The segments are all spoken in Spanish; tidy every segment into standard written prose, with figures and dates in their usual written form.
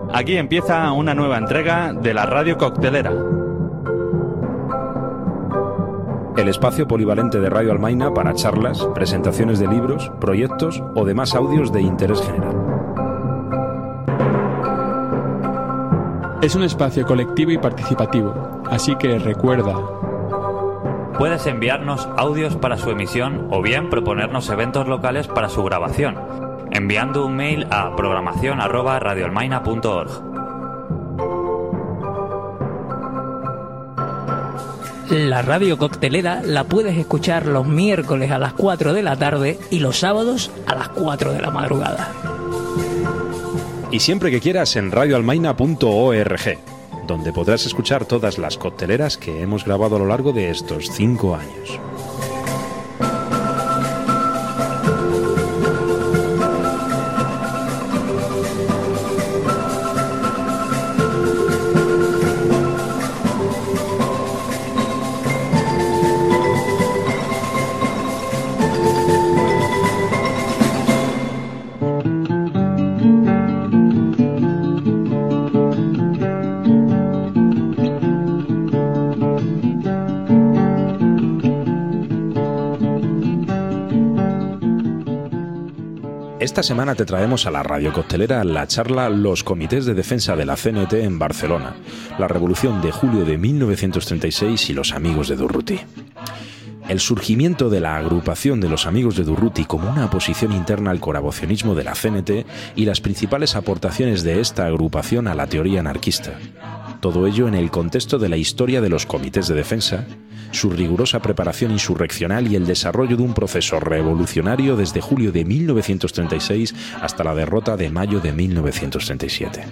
Aquí empieza una nueva entrega de la Radio Coctelera. El espacio polivalente de Radio Almaina para charlas, presentaciones de libros, proyectos o demás audios de interés general. Es un espacio colectivo y participativo, así que recuerda: puedes enviarnos audios para su emisión o bien proponernos eventos locales para su grabación, enviando un mail a programación@radioalmaina.org. La Radio Coctelera la puedes escuchar los miércoles a las 4 de la tarde y los sábados a las 4 de la madrugada. Y siempre que quieras en radioalmaina.org, donde podrás escuchar todas las cocteleras que hemos grabado a lo largo de estos 5 años. Esta semana te traemos a la Radio Coctelera la charla Los Comités de Defensa de la CNT en Barcelona, la Revolución de julio de 1936 y los Amigos de Durruti. El surgimiento de la agrupación de los Amigos de Durruti como una oposición interna al colaboracionismo de la CNT y las principales aportaciones de esta agrupación a la teoría anarquista. Todo ello en el contexto de la historia de los comités de defensa, su rigurosa preparación insurreccional y el desarrollo de un proceso revolucionario desde julio de 1936 hasta la derrota de mayo de 1937.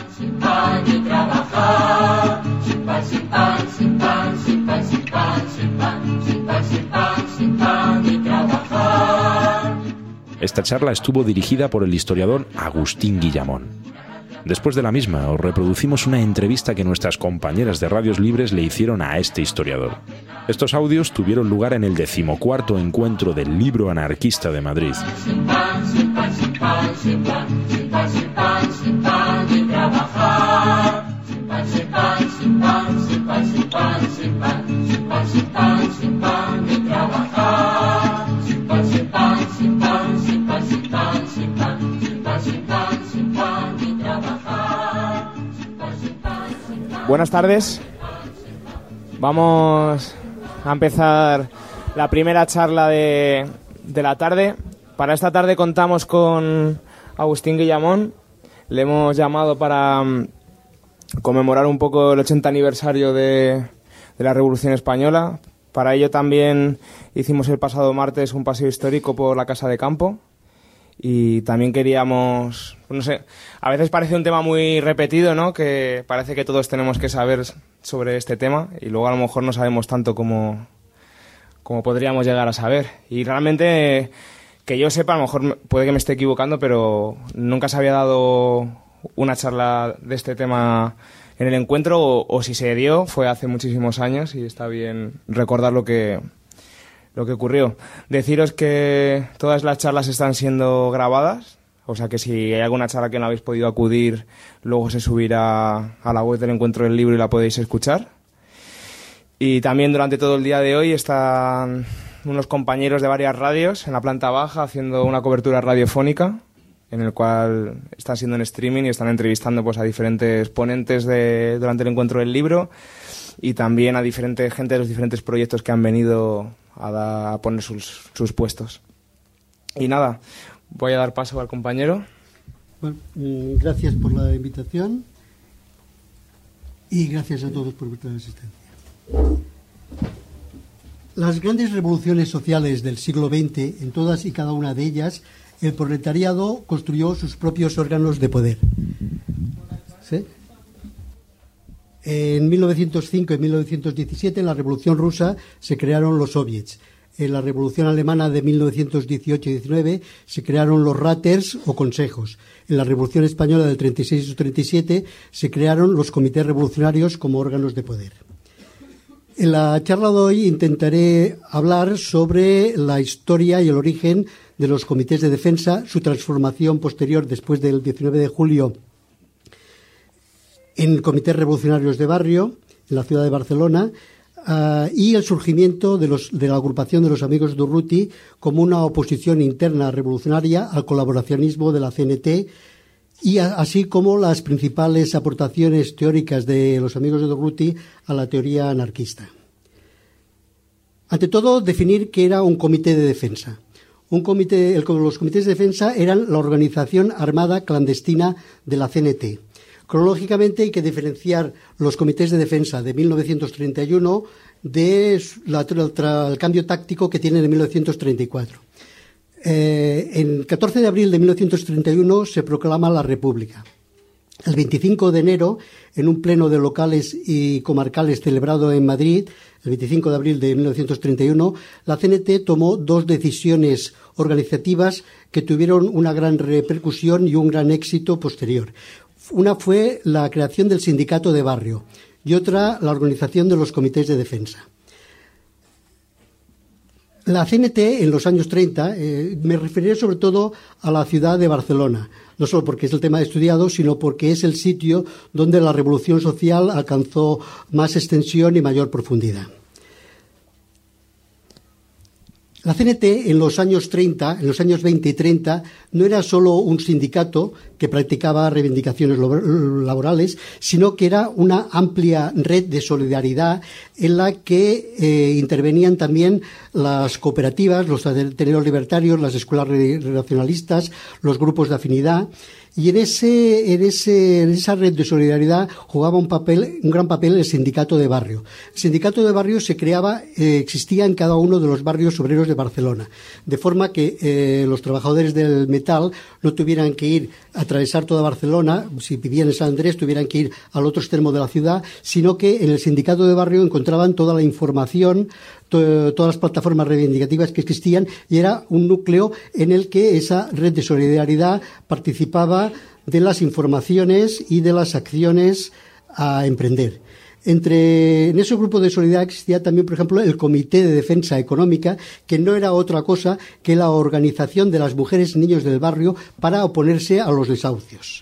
Esta charla estuvo dirigida por el historiador Agustín Guillamón. Después de la misma, os reproducimos una entrevista que nuestras compañeras de Radios Libres le hicieron a este historiador. Estos audios tuvieron lugar en el 14º encuentro del Libro Anarquista de Madrid. Buenas tardes. Vamos a empezar la primera charla de la tarde. Para esta tarde contamos con Agustín Guillamón. Le hemos llamado para conmemorar un poco el 80 aniversario de la Revolución Española. Para ello también hicimos el pasado martes un paseo histórico por la Casa de Campo. Y también queríamos, no sé, a veces parece un tema muy repetido, ¿no? Que parece que todos tenemos que saber sobre este tema y luego a lo mejor no sabemos tanto como podríamos llegar a saber. Y realmente, que yo sepa, a lo mejor puede que me esté equivocando, pero nunca se había dado una charla de este tema en el encuentro o si se dio fue hace muchísimos años y está bien recordar lo que ocurrió. Deciros que todas las charlas están siendo grabadas, o sea que si hay alguna charla que no habéis podido acudir, luego se subirá a la web del Encuentro del Libro y la podéis escuchar. Y también durante todo el día de hoy están unos compañeros de varias radios en la planta baja haciendo una cobertura radiofónica, en el cual están siendo en streaming y están entrevistando pues a diferentes ponentes durante el Encuentro del Libro y también a diferente gente de los diferentes proyectos que han venido a poner sus puestos. Y nada, voy a dar paso al compañero. Bueno, gracias por la invitación y gracias a todos por vuestra asistencia. Las grandes revoluciones sociales del siglo XX, en todas y cada una de ellas, el proletariado construyó sus propios órganos de poder. ¿Sí? En 1905 y 1917, en la Revolución Rusa, se crearon los soviets. En la Revolución Alemana de 1918 y 19 se crearon los Raters o consejos. En la Revolución Española del 36 y 37 se crearon los comités revolucionarios como órganos de poder. En la charla de hoy intentaré hablar sobre la historia y el origen de los comités de defensa, su transformación posterior después del 19 de julio en comités revolucionarios de barrio, en la ciudad de Barcelona, y el surgimiento de la agrupación de los amigos de Urruti como una oposición interna revolucionaria al colaboracionismo de la CNT, y así como las principales aportaciones teóricas de los amigos de Urruti a la teoría anarquista. Ante todo, definir qué era un comité de defensa. Los comités de defensa eran la organización armada clandestina de la CNT. Cronológicamente hay que diferenciar los comités de defensa de 1931 del cambio táctico que tienen en 1934. En 14 de abril de 1931 se proclama la República. El 25 de enero, en un pleno de locales y comarcales celebrado en Madrid, el 25 de abril de 1931, la CNT tomó dos decisiones organizativas que tuvieron una gran repercusión y un gran éxito posterior. Una fue la creación del sindicato de barrio y otra la organización de los comités de defensa. La CNT en los años 30, me referiré sobre todo a la ciudad de Barcelona, no solo porque es el tema estudiado, sino porque es el sitio donde la revolución social alcanzó más extensión y mayor profundidad. La CNT en los años 30, en los años 20 y 30, no era solo un sindicato que practicaba reivindicaciones laborales, sino que era una amplia red de solidaridad en la que intervenían también las cooperativas, los ateneos libertarios, las escuelas relacionalistas, los grupos de afinidad. Y en esa red de solidaridad jugaba un gran papel el sindicato de barrio. El sindicato de barrio existía en cada uno de los barrios obreros de Barcelona, de forma que los trabajadores del metal no tuvieran que ir a atravesar toda Barcelona, si vivían en San Andrés tuvieran que ir al otro extremo de la ciudad, sino que en el sindicato de barrio encontraban toda la información, todas las plataformas reivindicativas que existían, y era un núcleo en el que esa red de solidaridad participaba de las informaciones y de las acciones a emprender. En ese grupo de solidaridad existía también, por ejemplo, el Comité de Defensa Económica, que no era otra cosa que la organización de las mujeres y niños del barrio para oponerse a los desahucios.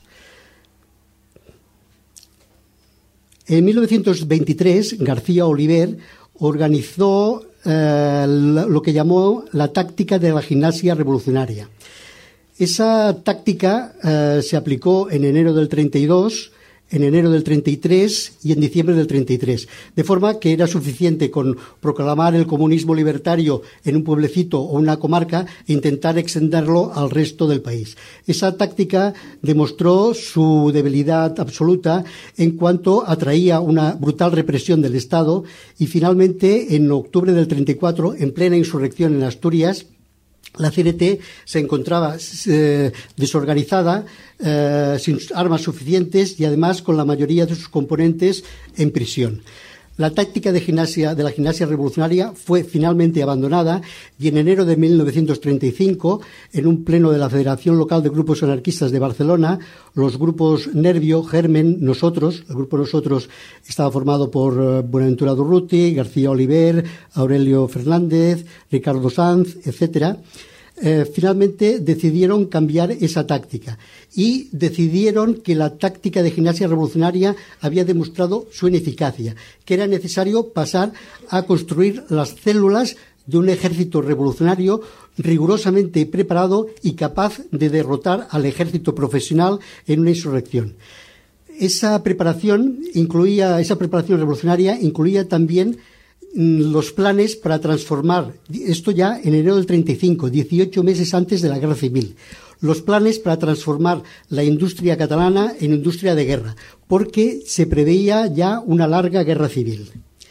En 1923, García Oliver organizó lo que llamó la táctica de la gimnasia revolucionaria. Esa táctica se aplicó en enero del 32, en enero del 33 y en diciembre del 33, de forma que era suficiente con proclamar el comunismo libertario en un pueblecito o una comarca e intentar extenderlo al resto del país. Esa táctica demostró su debilidad absoluta en cuanto atraía una brutal represión del Estado, y finalmente en octubre del 34, en plena insurrección en Asturias, la CNT se encontraba desorganizada, sin armas suficientes y además con la mayoría de sus componentes en prisión. La táctica de la gimnasia revolucionaria fue finalmente abandonada, y en enero de 1935, en un pleno de la Federación Local de Grupos Anarquistas de Barcelona, los grupos Nervio, Germen, Nosotros, el grupo Nosotros estaba formado por Buenaventura Durruti, García Oliver, Aurelio Fernández, Ricardo Sanz, etcétera. Finalmente decidieron cambiar esa táctica y decidieron que la táctica de gimnasia revolucionaria había demostrado su ineficacia, que era necesario pasar a construir las células de un ejército revolucionario rigurosamente preparado y capaz de derrotar al ejército profesional en una insurrección. Esa preparación revolucionaria incluía también los planes para transformar, esto ya en enero del 35, 18 meses antes de la Guerra Civil, los planes para transformar la industria catalana en industria de guerra, porque se preveía ya una larga guerra civil.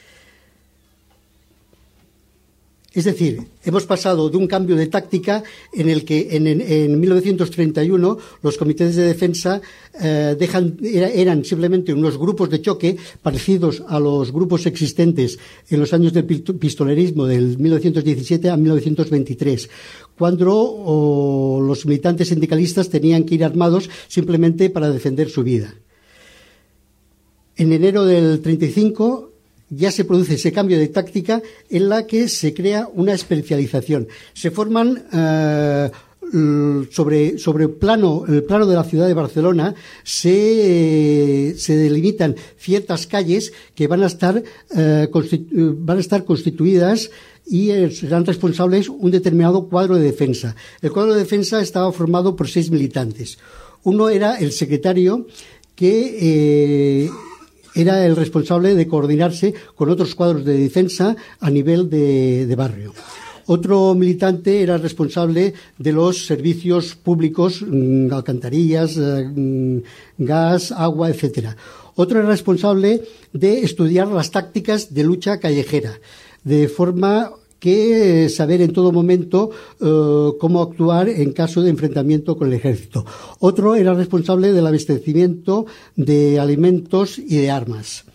Es decir, hemos pasado de un cambio de táctica en el que en 1931 los comités de defensa eran simplemente unos grupos de choque parecidos a los grupos existentes en los años del pistolerismo del 1917 a 1923, cuando los militantes sindicalistas tenían que ir armados simplemente para defender su vida. En enero del 35 ya se produce ese cambio de táctica en la que se crea una especialización. Se forman sobre el plano de la ciudad de Barcelona se delimitan ciertas calles que van a estar constituidas y serán responsables un determinado cuadro de defensa. El cuadro de defensa estaba formado por 6 militantes. Uno era el secretario, que era el responsable de coordinarse con otros cuadros de defensa a nivel de barrio. Otro militante era responsable de los servicios públicos, alcantarillas, gas, agua, etcétera. Otro era responsable de estudiar las tácticas de lucha callejera, de forma que saber en todo momento cómo actuar en caso de enfrentamiento con el ejército. Otro era responsable del abastecimiento de alimentos y de armas.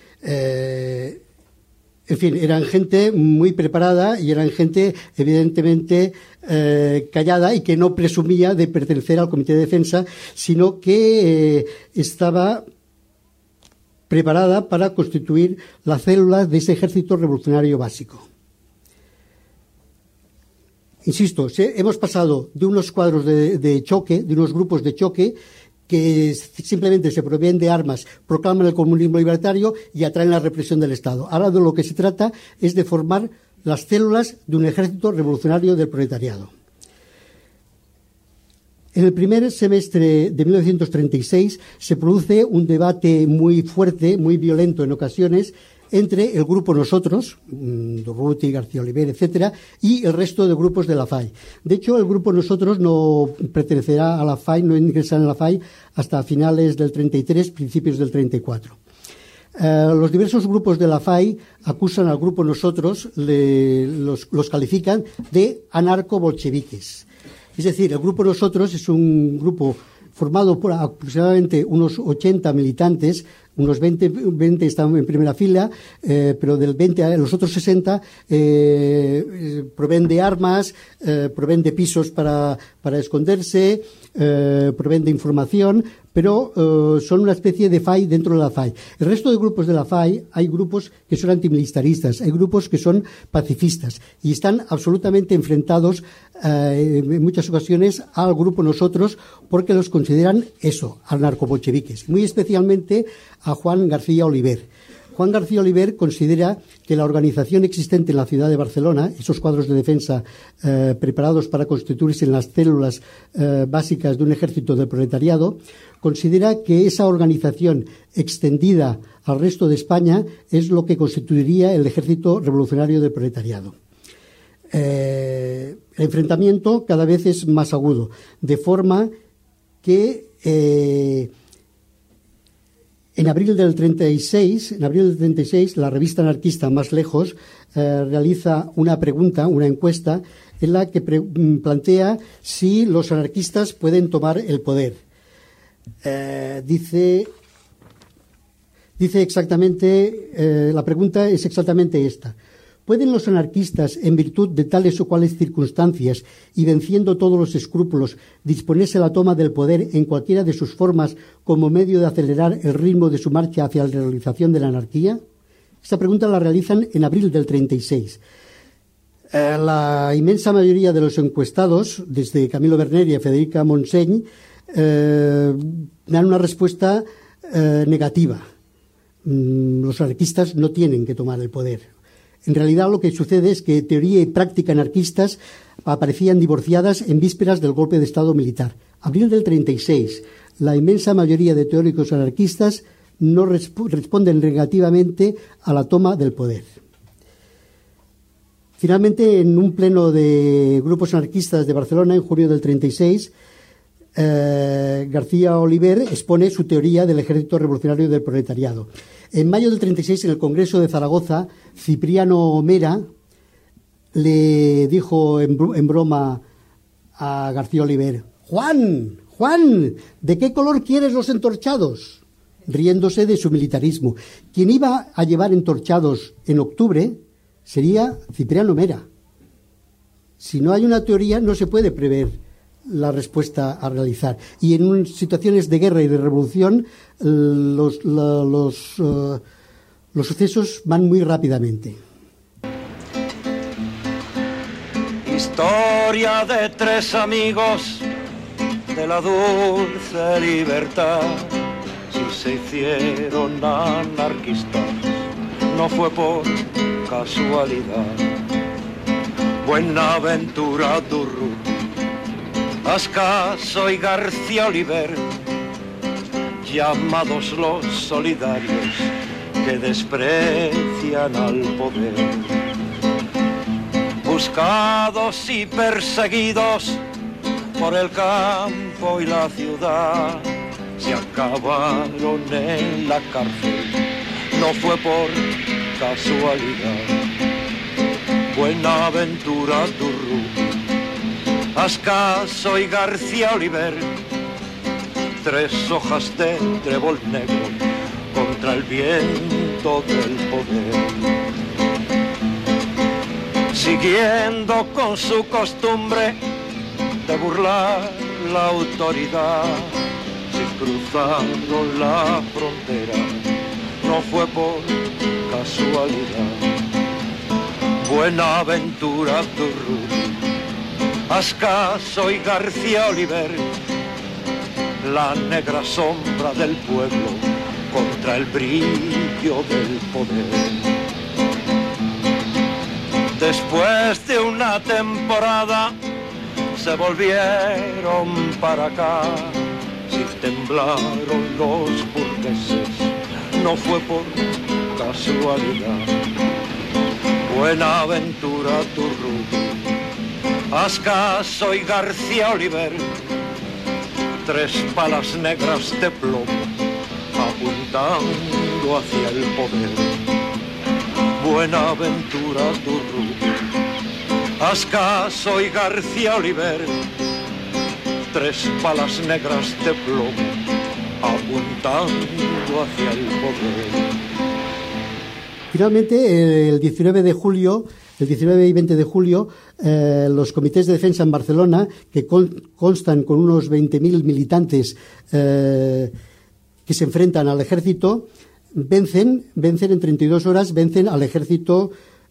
En fin, eran gente muy preparada y eran gente evidentemente callada y que no presumía de pertenecer al Comité de Defensa, sino que estaba preparada para constituir la célula de ese ejército revolucionario básico. Insisto, hemos pasado de unos cuadros de choque, de unos grupos de choque, que simplemente se proveen de armas, proclaman el comunismo libertario y atraen la represión del Estado. Ahora de lo que se trata es de formar las células de un ejército revolucionario del proletariado. En el primer semestre de 1936 se produce un debate muy fuerte, muy violento en ocasiones, entre el grupo Nosotros, Durruti, García Oliver, etcétera, y el resto de grupos de la FAI. De hecho, el grupo Nosotros no pertenecerá a la FAI, no ingresará en la FAI hasta finales del 33, principios del 34. Los diversos grupos de la FAI acusan al grupo Nosotros, los califican de anarco-bolcheviques. Es decir, el grupo Nosotros es un grupo formado por aproximadamente unos 80 militantes, unos 20 están en primera fila, pero del 20 a los otros 60 proveen de armas, proveen de pisos para esconderse, proveen de información, pero son una especie de FAI dentro de la FAI. El resto de grupos de la FAI, hay grupos que son antimilitaristas, hay grupos que son pacifistas y están absolutamente enfrentados en muchas ocasiones al grupo Nosotros porque los consideran eso, anarcobolcheviques, muy especialmente a Juan García Oliver. Juan García Oliver considera que la organización existente en la ciudad de Barcelona, esos cuadros de defensa preparados para constituirse en las células básicas de un ejército del proletariado, considera que esa organización extendida al resto de España es lo que constituiría el ejército revolucionario del proletariado. El enfrentamiento cada vez es más agudo, de forma que en abril del 36, la revista anarquista Más Lejos realiza una pregunta, una encuesta, en la que plantea si los anarquistas pueden tomar el poder. Dice exactamente, la pregunta es exactamente esta. ¿Pueden los anarquistas, en virtud de tales o cuales circunstancias y venciendo todos los escrúpulos, disponerse a la toma del poder en cualquiera de sus formas como medio de acelerar el ritmo de su marcha hacia la realización de la anarquía? Esta pregunta la realizan en abril del 36. La inmensa mayoría de los encuestados, desde Camilo Berneri a Federica Montseny, dan una respuesta negativa. Los anarquistas no tienen que tomar el poder. En realidad lo que sucede es que teoría y práctica anarquistas aparecían divorciadas en vísperas del golpe de Estado militar. Abril del 36, la inmensa mayoría de teóricos anarquistas no responden negativamente a la toma del poder. Finalmente, en un pleno de grupos anarquistas de Barcelona, en junio del 36, García Oliver expone su teoría del ejército revolucionario del proletariado. En mayo del 36, en el Congreso de Zaragoza, Cipriano Mera le dijo en broma a García Oliver: Juan, ¿de qué color quieres los entorchados? Riéndose de su militarismo. Quien iba a llevar entorchados en octubre sería Cipriano Mera. Si no hay una teoría, no se puede prever la respuesta a realizar. Y en situaciones de guerra y de revolución, los sucesos van muy rápidamente. Historia de tres amigos de la dulce libertad. Si se hicieron anarquistas, no fue por casualidad. Buenaventura Durruti, Ascaso y García Oliver, llamados los solidarios que desprecian al poder. Buscados y perseguidos por el campo y la ciudad, se acabaron en la cárcel, no fue por casualidad. Buenaventura Durruti, Ascaso y García Oliver, tres hojas de trébol negro contra el viento del poder. Siguiendo con su costumbre de burlar la autoridad, si cruzaron la frontera, no fue por casualidad. Buenaventura Durruti, Ascaso y García Oliver, la negra sombra del pueblo contra el brillo del poder. Después de una temporada se volvieron para acá, si temblaron los burgueses, no fue por casualidad. Buenaventura Durruti, Ascaso y García Oliver, tres palas negras de plomo apuntando hacia el poder. Buenaventura Durruti, Ascaso y García Oliver, tres palas negras de plomo apuntando hacia el poder. Finalmente, el 19 y 20 de julio, los comités de defensa en Barcelona, que constan con unos 20.000 militantes que se enfrentan al ejército, vencen en 32 horas, vencen al ejército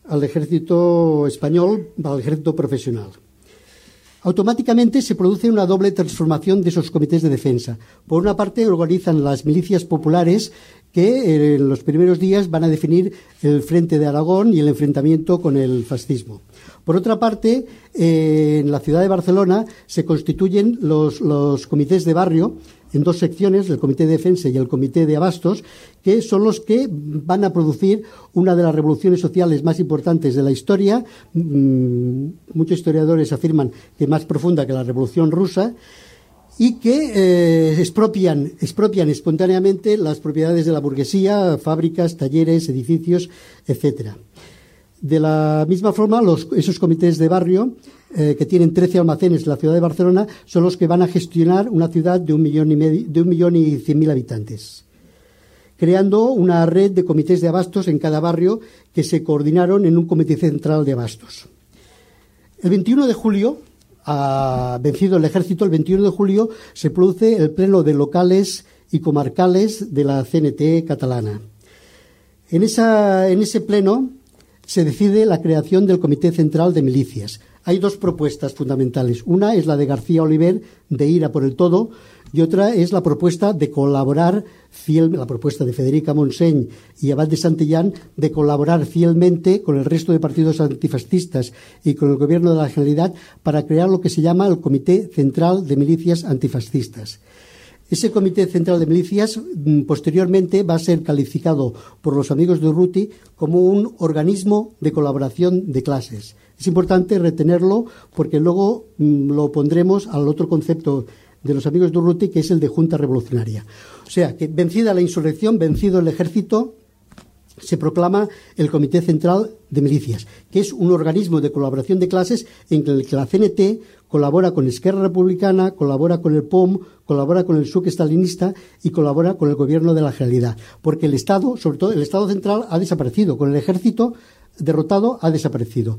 español, al ejército profesional. Automáticamente se produce una doble transformación de esos comités de defensa. Por una parte, organizan las milicias populares que en los primeros días van a definir el frente de Aragón y el enfrentamiento con el fascismo. Por otra parte, en la ciudad de Barcelona se constituyen los comités de barrio en dos secciones, el Comité de Defensa y el Comité de Abastos, que son los que van a producir una de las revoluciones sociales más importantes de la historia. Muchos historiadores afirman que más profunda que la Revolución Rusa, y que expropian espontáneamente las propiedades de la burguesía, fábricas, talleres, edificios, etcétera. De la misma forma, esos comités de barrio, que tienen 13 almacenes en la ciudad de Barcelona, son los que van a gestionar una ciudad de 1.100.000 habitantes, creando una red de comités de abastos en cada barrio que se coordinaron en un comité central de abastos. El 21 de julio, vencido el ejército, el 21 de julio se produce el pleno de locales y comarcales de la CNT catalana. En ese pleno se decide la creación del Comité Central de Milicias. Hay dos propuestas fundamentales. Una es la de García Oliver, de ir a por el todo, y otra es la propuesta de colaborar la propuesta de Federica Montseny y Abad de Santillán, de colaborar fielmente con el resto de partidos antifascistas y con el gobierno de la Generalidad para crear lo que se llama el Comité Central de Milicias Antifascistas. Ese Comité Central de Milicias posteriormente va a ser calificado por los amigos de Urruti como un organismo de colaboración de clases. Es importante retenerlo porque luego lo pondremos al otro concepto de los amigos de Urruti, que es el de Junta Revolucionaria. O sea, que vencida la insurrección, vencido el ejército, se proclama el Comité Central de Milicias, que es un organismo de colaboración de clases en el que la CNT colabora con Esquerra Republicana, colabora con el POM, colabora con el SUC stalinista y colabora con el gobierno de la Generalidad. Porque el Estado, sobre todo el Estado central, ha desaparecido. Con el ejército derrotado ha desaparecido.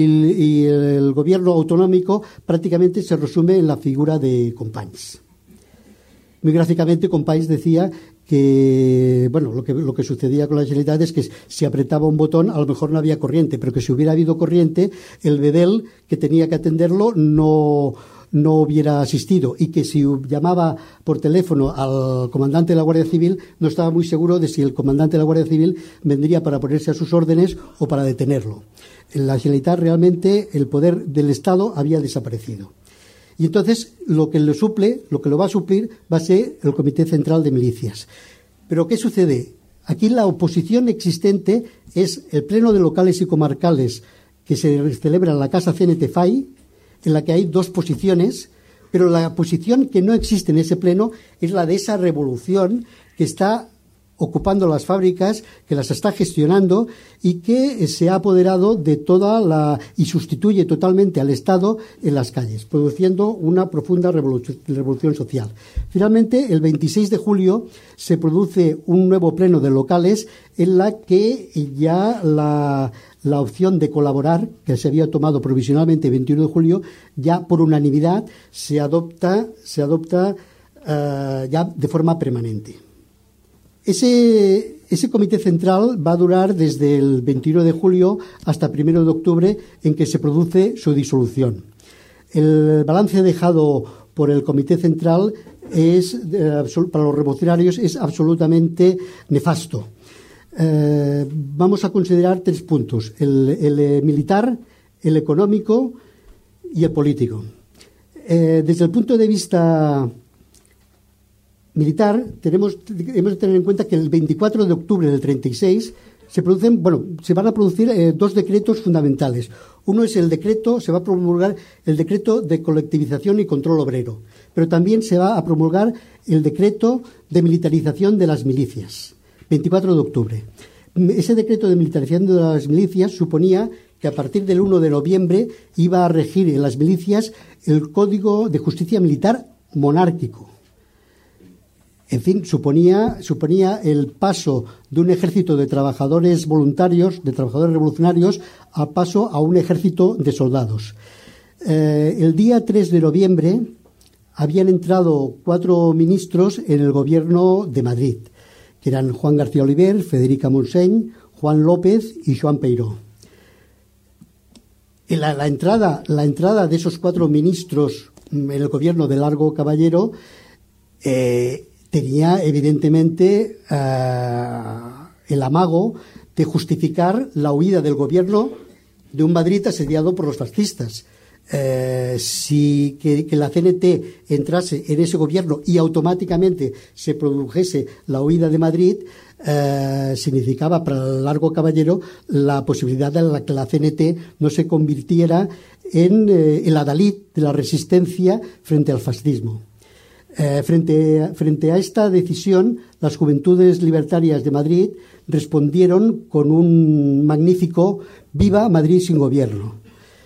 Y el gobierno autonómico prácticamente se resume en la figura de Companys. Muy gráficamente, Companys decía que bueno, lo que sucedía con la Generalitat es que si apretaba un botón a lo mejor no había corriente, pero que si hubiera habido corriente, el bedel que tenía que atenderlo no hubiera asistido, y que si llamaba por teléfono al comandante de la Guardia Civil no estaba muy seguro de si el comandante de la Guardia Civil vendría para ponerse a sus órdenes o para detenerlo. En la Generalitat realmente el poder del Estado había desaparecido. Y entonces lo que lo va a suplir va a ser el Comité Central de Milicias. Pero ¿qué sucede? Aquí la oposición existente es el Pleno de Locales y Comarcales que se celebra en la Casa CNT-FAI, en la que hay dos posiciones, pero la posición que no existe en ese pleno es la de esa revolución que está ocupando las fábricas, que las está gestionando y que se ha apoderado de y sustituye totalmente al Estado en las calles, produciendo una profunda revolución social. Finalmente, el 26 de julio se produce un nuevo pleno de locales en la que ya la opción de colaborar, que se había tomado provisionalmente el 21 de julio, ya por unanimidad se adopta ya de forma permanente. Ese comité central va a durar desde el 21 de julio hasta el 1 de octubre, en que se produce su disolución. El balance dejado por el comité central para los revolucionarios es absolutamente nefasto. Vamos a considerar 3 puntos: el militar, el económico y el político. Desde el punto de vista militar, hemos de tener en cuenta que el 24 de octubre del 36 se van a producir 2 decretos fundamentales. Uno es se va a promulgar el decreto de colectivización y control obrero, pero también se va a promulgar el decreto de militarización de las milicias, 24 de octubre. Ese decreto de militarización de las milicias suponía que a partir del 1 de noviembre iba a regir en las milicias el Código de Justicia Militar monárquico. En fin, suponía el paso de un ejército de trabajadores voluntarios, de trabajadores revolucionarios, a paso a un ejército de soldados. El día 3 de noviembre habían entrado 4 ministros en el gobierno de Madrid, que eran Juan García Oliver, Federica Montseny, Juan López y Joan Peiró. La entrada de esos 4 ministros en el gobierno de Largo Caballero tenía evidentemente el amago de justificar la huida del gobierno de un Madrid asediado por los fascistas. Que la CNT entrase en ese gobierno y automáticamente se produjese la huida de Madrid, significaba para el Largo Caballero la posibilidad de que la CNT no se convirtiera en el adalid de la resistencia frente al fascismo. Frente a esta decisión, las Juventudes Libertarias de Madrid respondieron con un magnífico «Viva Madrid sin gobierno».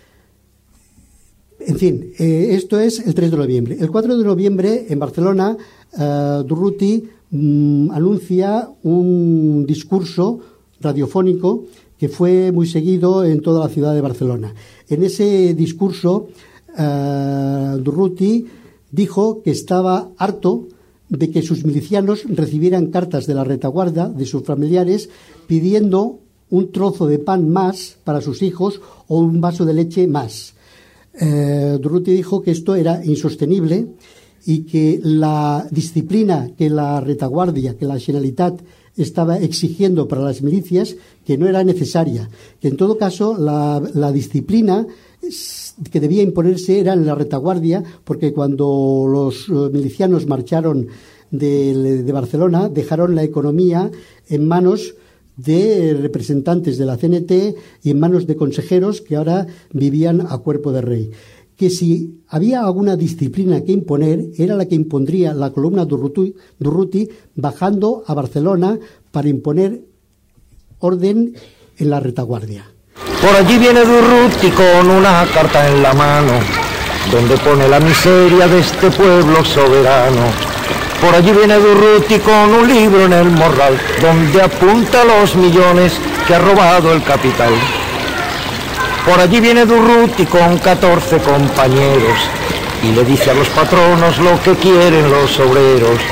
En fin, esto es el 3 de noviembre. El 4 de noviembre, en Barcelona, Durruti anuncia un discurso radiofónico que fue muy seguido en toda la ciudad de Barcelona. En ese discurso, Durruti dijo que estaba harto de que sus milicianos recibieran cartas de la retaguardia de sus familiares pidiendo un trozo de pan más para sus hijos o un vaso de leche más. Durruti dijo que esto era insostenible y que la disciplina que la retaguardia, que la Generalitat estaba exigiendo para las milicias, que no era necesaria, que en todo caso la disciplina que debía imponerse era en la retaguardia, porque cuando los milicianos marcharon de Barcelona dejaron la economía en manos de representantes de la CNT y en manos de consejeros que ahora vivían a cuerpo de rey. Que si había alguna disciplina que imponer, era la que impondría la columna Durruti bajando a Barcelona para imponer orden en la retaguardia. Por allí viene Durruti con una carta en la mano, donde pone la miseria de este pueblo soberano. Por allí viene Durruti con un libro en el morral, donde apunta los millones que ha robado el capital. Por allí viene Durruti con 14 compañeros y le dice a los patronos lo que quieren los obreros.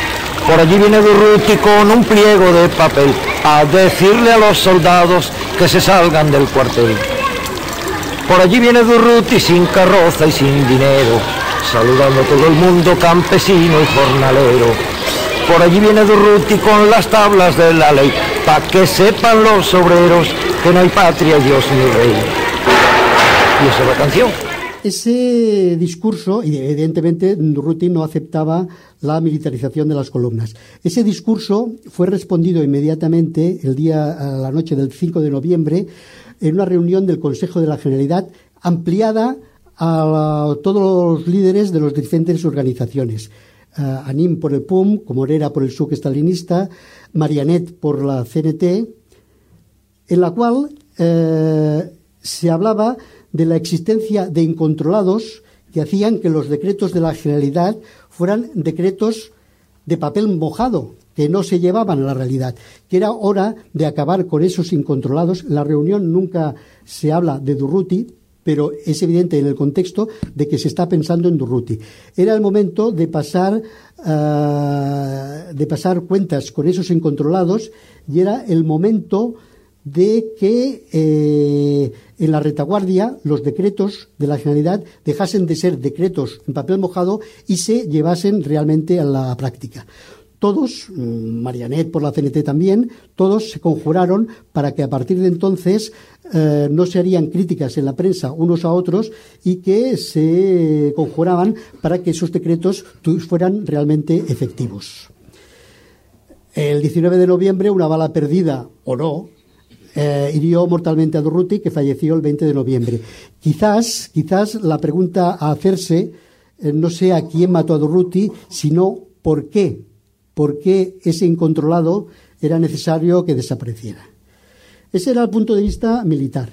Por allí viene Durruti con un pliego de papel a decirle a los soldados que se salgan del cuartel. Por allí viene Durruti sin carroza y sin dinero, saludando a todo el mundo, campesino y jornalero. Por allí viene Durruti con las tablas de la ley, pa' que sepan los obreros que no hay patria, Dios ni rey. Y esa es la canción. Ese discurso, y evidentemente Durruti no aceptaba la militarización de las columnas. Ese discurso fue respondido inmediatamente a la noche del 5 de noviembre en una reunión del Consejo de la Generalidad ampliada a todos los líderes de las diferentes organizaciones. Anín por el PUM, Comorera por el SUC estalinista, Marianet por la CNT, en la cual se hablaba de la existencia de incontrolados que hacían que los decretos de la Generalidad fueran decretos de papel mojado, que no se llevaban a la realidad, que era hora de acabar con esos incontrolados. En la reunión nunca se habla de Durruti, pero es evidente en el contexto de que se está pensando en Durruti. Era el momento de pasar cuentas con esos incontrolados, y era el momento de que en la retaguardia los decretos de la Generalidad dejasen de ser decretos en papel mojado y se llevasen realmente a la práctica. Todos, Marianet por la CNT también, todos se conjuraron para que a partir de entonces no se harían críticas en la prensa unos a otros, y que se conjuraban para que esos decretos fueran realmente efectivos. El 19 de noviembre, una bala perdida, o no, hirió mortalmente a Durruti, que falleció el 20 de noviembre. Quizás la pregunta a hacerse no sea quién mató a Durruti, sino por qué. ¿Por qué ese incontrolado era necesario que desapareciera? Ese era el punto de vista militar.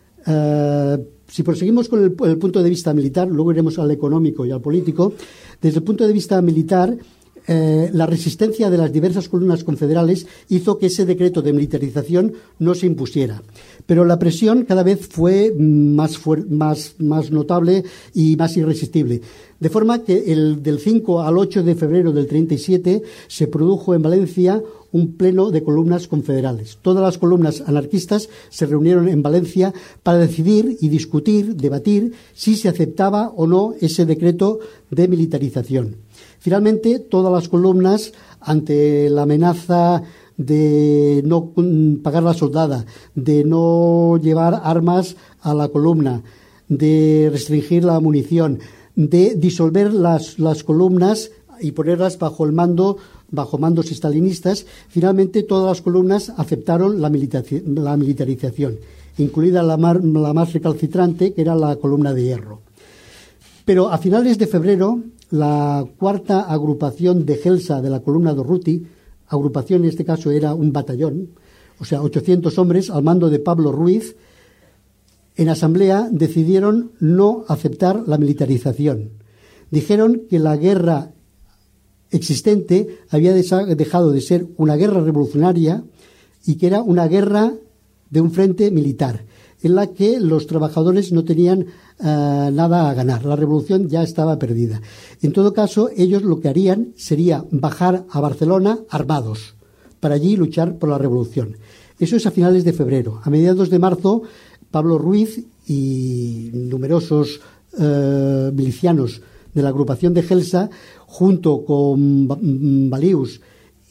Si proseguimos con el punto de vista militar, luego iremos al económico y al político. Desde el punto de vista militar, la resistencia de las diversas columnas confederales hizo que ese decreto de militarización no se impusiera. Pero la presión cada vez fue más notable y más irresistible. De forma que del 5 al 8 de febrero del 37 se produjo en Valencia un pleno de columnas confederales. Todas las columnas anarquistas se reunieron en Valencia para decidir y discutir, debatir si se aceptaba o no ese decreto de militarización. Finalmente, todas las columnas, ante la amenaza de no pagar la soldada, de no llevar armas a la columna, de restringir la munición, de disolver las columnas y ponerlas bajo mandos estalinistas, finalmente todas las columnas aceptaron la militarización, incluida la más recalcitrante, que era la columna de hierro. Pero a finales de febrero, la cuarta agrupación de Gelsa de la columna Durruti, agrupación en este caso era un batallón, o sea, 800 hombres al mando de Pablo Ruiz, en asamblea decidieron no aceptar la militarización. Dijeron que la guerra existente había dejado de ser una guerra revolucionaria y que era una guerra de un frente militar, en la que los trabajadores no tenían nada a ganar. La revolución ya estaba perdida. En todo caso, ellos lo que harían sería bajar a Barcelona armados para allí luchar por la revolución. Eso es a finales de febrero. A mediados de marzo, Pablo Ruiz y numerosos milicianos de la agrupación de Gelsa, junto con Balius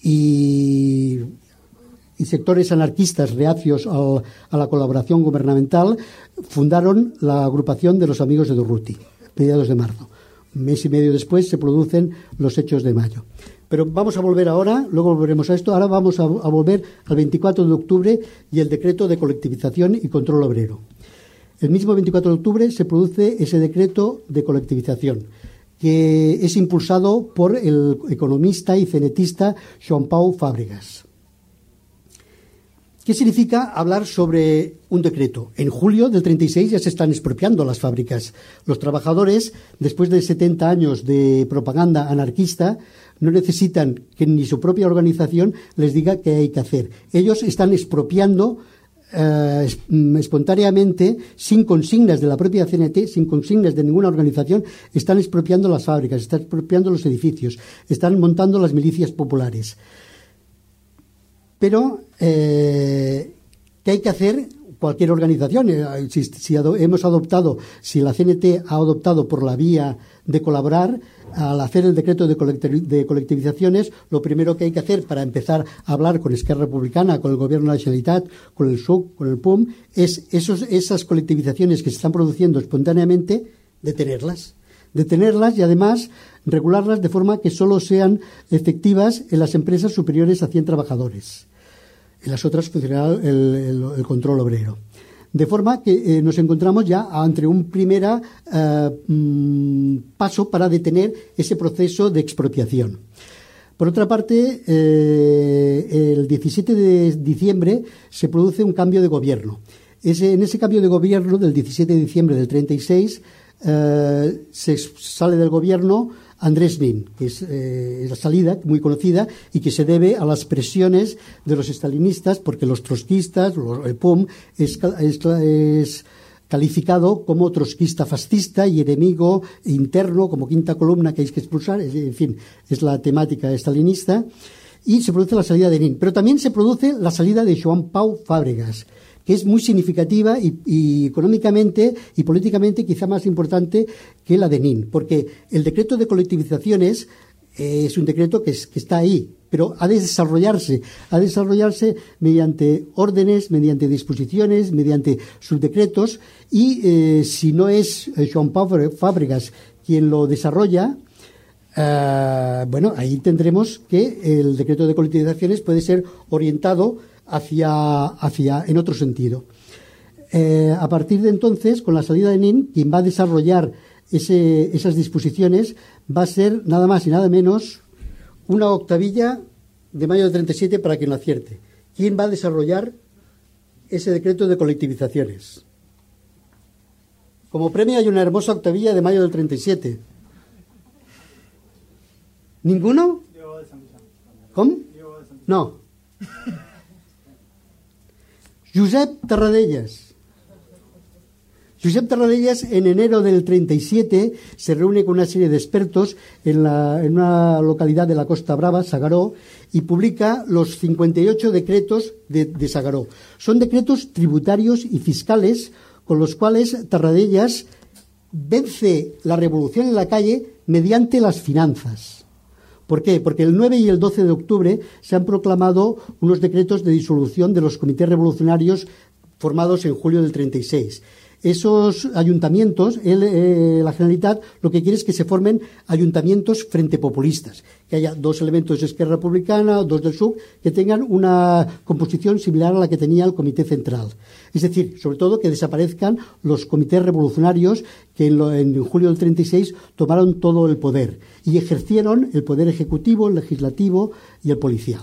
y sectores anarquistas reacios a la colaboración gubernamental, fundaron la agrupación de los Amigos de Durruti, mediados de marzo. Un mes y medio después se producen los hechos de mayo. Pero vamos a volver ahora, luego volveremos a esto. Ahora vamos a volver al 24 de octubre y el decreto de colectivización y control obrero. El mismo 24 de octubre se produce ese decreto de colectivización, que es impulsado por el economista y cenetista Joan Pau Fábregas. ¿Qué significa hablar sobre un decreto? En julio del 36 ya se están expropiando las fábricas. Los trabajadores, después de 70 años de propaganda anarquista, no necesitan que ni su propia organización les diga qué hay que hacer. Ellos están expropiando espontáneamente, sin consignas de la propia CNT, sin consignas de ninguna organización, están expropiando las fábricas, están expropiando los edificios, están montando las milicias populares. Pero, ¿qué hay que hacer? Cualquier organización, si la CNT ha adoptado por la vía de colaborar, al hacer el decreto de colectivizaciones, lo primero que hay que hacer para empezar a hablar con Esquerra Republicana, con el Gobierno de la Generalitat, con el SUC, con el PUM, es esas colectivizaciones que se están produciendo espontáneamente, detenerlas y además regularlas de forma que solo sean efectivas en las empresas superiores a 100 trabajadores. En las otras funcionará el control obrero. De forma que nos encontramos ya ante un primer paso para detener ese proceso de expropiación. Por otra parte, el 17 de diciembre se produce un cambio de gobierno. En ese cambio de gobierno del 17 de diciembre del 36 se sale del gobierno Andrés Nin, que es la salida muy conocida y que se debe a las presiones de los estalinistas, porque los trotskistas, el PUM, es calificado como trotskista fascista y enemigo interno, como quinta columna que hay que expulsar, en fin, es la temática estalinista, y se produce la salida de Nin. Pero también se produce la salida de Joan Pau Fábregas, que es muy significativa y económicamente y políticamente quizá más importante que la de Nin, porque el decreto de colectivizaciones es un decreto que está ahí, pero ha de desarrollarse mediante órdenes, mediante disposiciones, mediante subdecretos, y si no es Joan Fábregas quien lo desarrolla, ahí tendremos que el decreto de colectivizaciones puede ser orientado hacia en otro sentido. A partir de entonces, con la salida de Nin, quien va a desarrollar esas disposiciones va a ser nada más y nada menos una octavilla de mayo del 37, para quien lo acierte. ¿Quién va a desarrollar ese decreto de colectivizaciones? Como premio hay una hermosa octavilla de mayo del 37. ¿Ninguno? ¿Cómo? No. Josep Tarradellas. Josep Tarradellas, en enero del 37, se reúne con una serie de expertos en una localidad de la Costa Brava, Sagaró, y publica los 58 decretos de Sagaró. Son decretos tributarios y fiscales con los cuales Tarradellas vence la revolución en la calle mediante las finanzas. ¿Por qué? Porque el 9 y el 12 de octubre se han proclamado unos decretos de disolución de los comités revolucionarios formados en julio del 36. Esos ayuntamientos, la Generalitat, lo que quiere es que se formen ayuntamientos frente populistas, que haya 2 elementos de Esquerra Republicana, 2 del SUC, que tengan una composición similar a la que tenía el Comité Central. Es decir, sobre todo que desaparezcan los comités revolucionarios que en julio del 36 tomaron todo el poder y ejercieron el poder ejecutivo, el legislativo y el policial.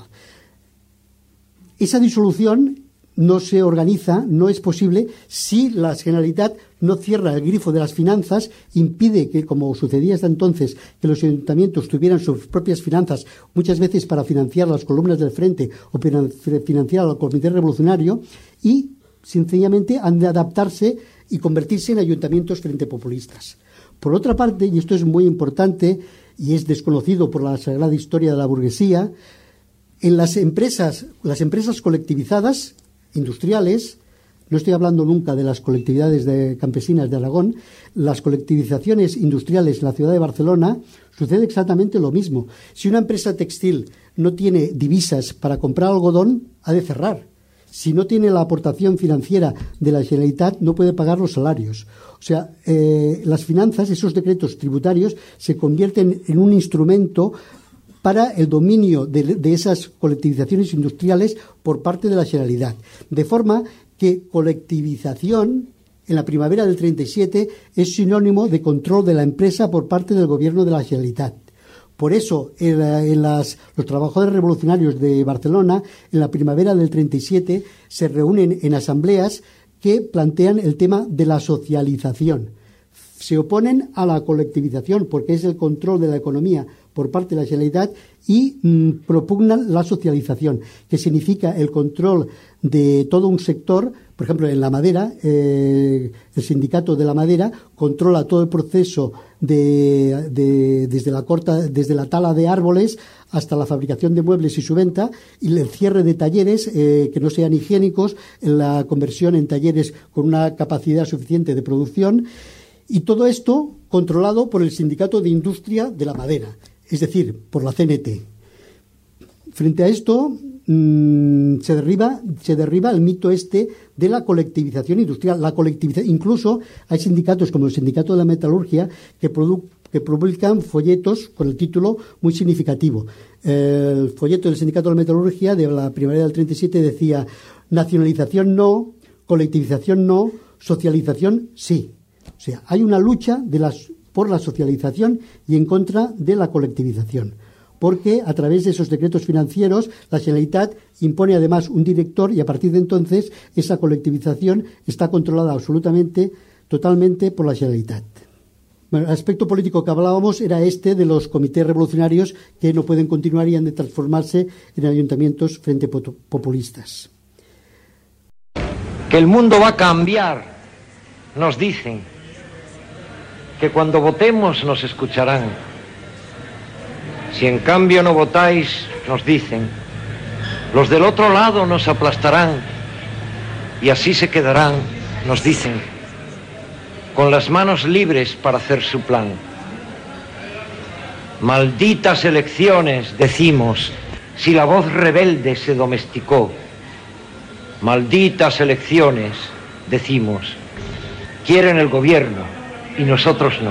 Esa disolución no se organiza, no es posible si la Generalitat no cierra el grifo de las finanzas, impide que, como sucedía hasta entonces, que los ayuntamientos tuvieran sus propias finanzas, muchas veces para financiar las columnas del frente o financiar al comité revolucionario, y sencillamente han de adaptarse y convertirse en ayuntamientos frente populistas. Por otra parte, y esto es muy importante y es desconocido por la sagrada historia de la burguesía, en las empresas colectivizadas industriales, no estoy hablando nunca de las colectividades campesinas de Aragón, las colectivizaciones industriales en la ciudad de Barcelona sucede exactamente lo mismo. Si una empresa textil no tiene divisas para comprar algodón, ha de cerrar. Si no tiene la aportación financiera de la Generalitat, no puede pagar los salarios. O sea, las finanzas, esos decretos tributarios, se convierten en un instrumento para el dominio de esas colectivizaciones industriales por parte de la Generalitat. De forma que colectivización en la primavera del 37 es sinónimo de control de la empresa por parte del gobierno de la Generalitat. Por eso, los trabajadores revolucionarios de Barcelona, en la primavera del 37, se reúnen en asambleas que plantean el tema de la socialización. se oponen a la colectivización porque es el control de la economía por parte de la Generalitat y propugnan la socialización, que significa el control de todo un sector. Por ejemplo, en la madera, el sindicato de la madera controla todo el proceso desde la tala de árboles hasta la fabricación de muebles y su venta, y el cierre de talleres que no sean higiénicos, la conversión en talleres con una capacidad suficiente de producción, y todo esto controlado por el Sindicato de Industria de la Madera, es decir, por la CNT. Frente a esto se derriba el mito de la colectivización industrial. Incluso hay sindicatos como el Sindicato de la Metalurgia que publican folletos con el título muy significativo. El folleto del Sindicato de la Metalurgia de la primavera del 37 decía: nacionalización no, colectivización no, socialización sí. O sea, hay una lucha por la socialización y en contra de la colectivización, porque a través de esos decretos financieros la Generalitat impone además un director, y a partir de entonces esa colectivización está controlada totalmente por la Generalitat. Bueno, el aspecto político que hablábamos era de los comités revolucionarios que no pueden continuar y han de transformarse en ayuntamientos frente populistas. Que el mundo va a cambiar, nos dicen. Que cuando votemos nos escucharán. Si en cambio no votáis, nos dicen, los del otro lado nos aplastarán y así se quedarán, nos dicen, con las manos libres para hacer su plan. Malditas elecciones, decimos, si la voz rebelde se domesticó. Malditas elecciones, decimos, quieren el gobierno y nosotros no.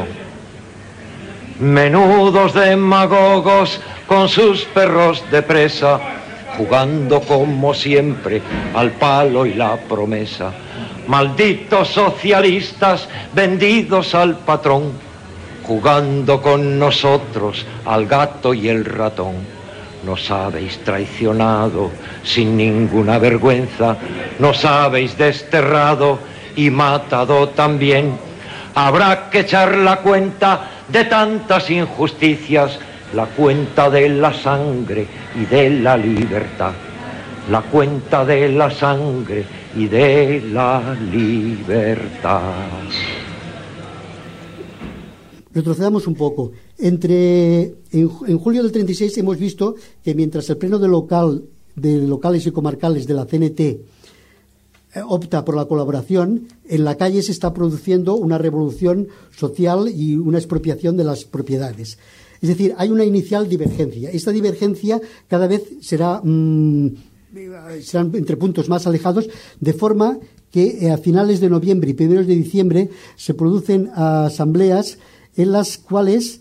Menudos demagogos con sus perros de presa, jugando como siempre al palo y la promesa. Malditos socialistas vendidos al patrón, jugando con nosotros al gato y el ratón. Nos habéis traicionado sin ninguna vergüenza, nos habéis desterrado y matado también. Habrá que echar la cuenta de tantas injusticias, la cuenta de la sangre y de la libertad. La cuenta de la sangre y de la libertad. Retrocedamos un poco. En julio del 36 hemos visto que mientras el pleno de locales y comarcales de la CNT opta por la colaboración, en la calle se está produciendo una revolución social y una expropiación de las propiedades. Es decir, hay una inicial divergencia. Esta divergencia cada vez serán entre puntos más alejados, de forma que a finales de noviembre y primeros de diciembre se producen asambleas en las cuales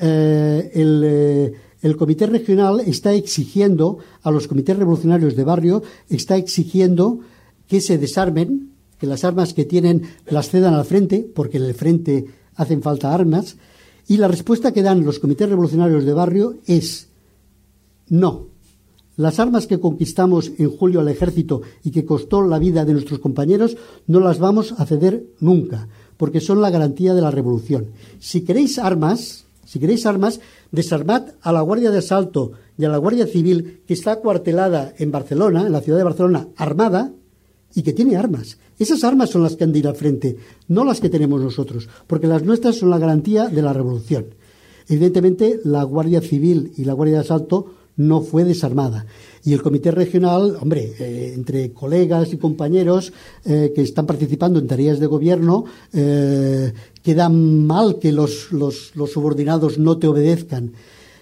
el comité regional está exigiendo a los comités revolucionarios de barrio, está exigiendo que se desarmen, que las armas que tienen las cedan al frente, porque en el frente hacen falta armas, y la respuesta que dan los comités revolucionarios de barrio es no. Las armas que conquistamos en julio al ejército y que costó la vida de nuestros compañeros no las vamos a ceder nunca, porque son la garantía de la revolución. Si queréis armas, desarmad a la Guardia de Asalto y a la Guardia Civil, que está acuartelada en Barcelona, en la ciudad de Barcelona, armada, y que tiene armas. Esas armas son las que han de ir al frente, no las que tenemos nosotros, porque las nuestras son la garantía de la revolución. Evidentemente, la Guardia Civil y la Guardia de Asalto no fue desarmada. Y el comité regional, entre colegas y compañeros que están participando en tareas de gobierno, queda mal que los subordinados no te obedezcan.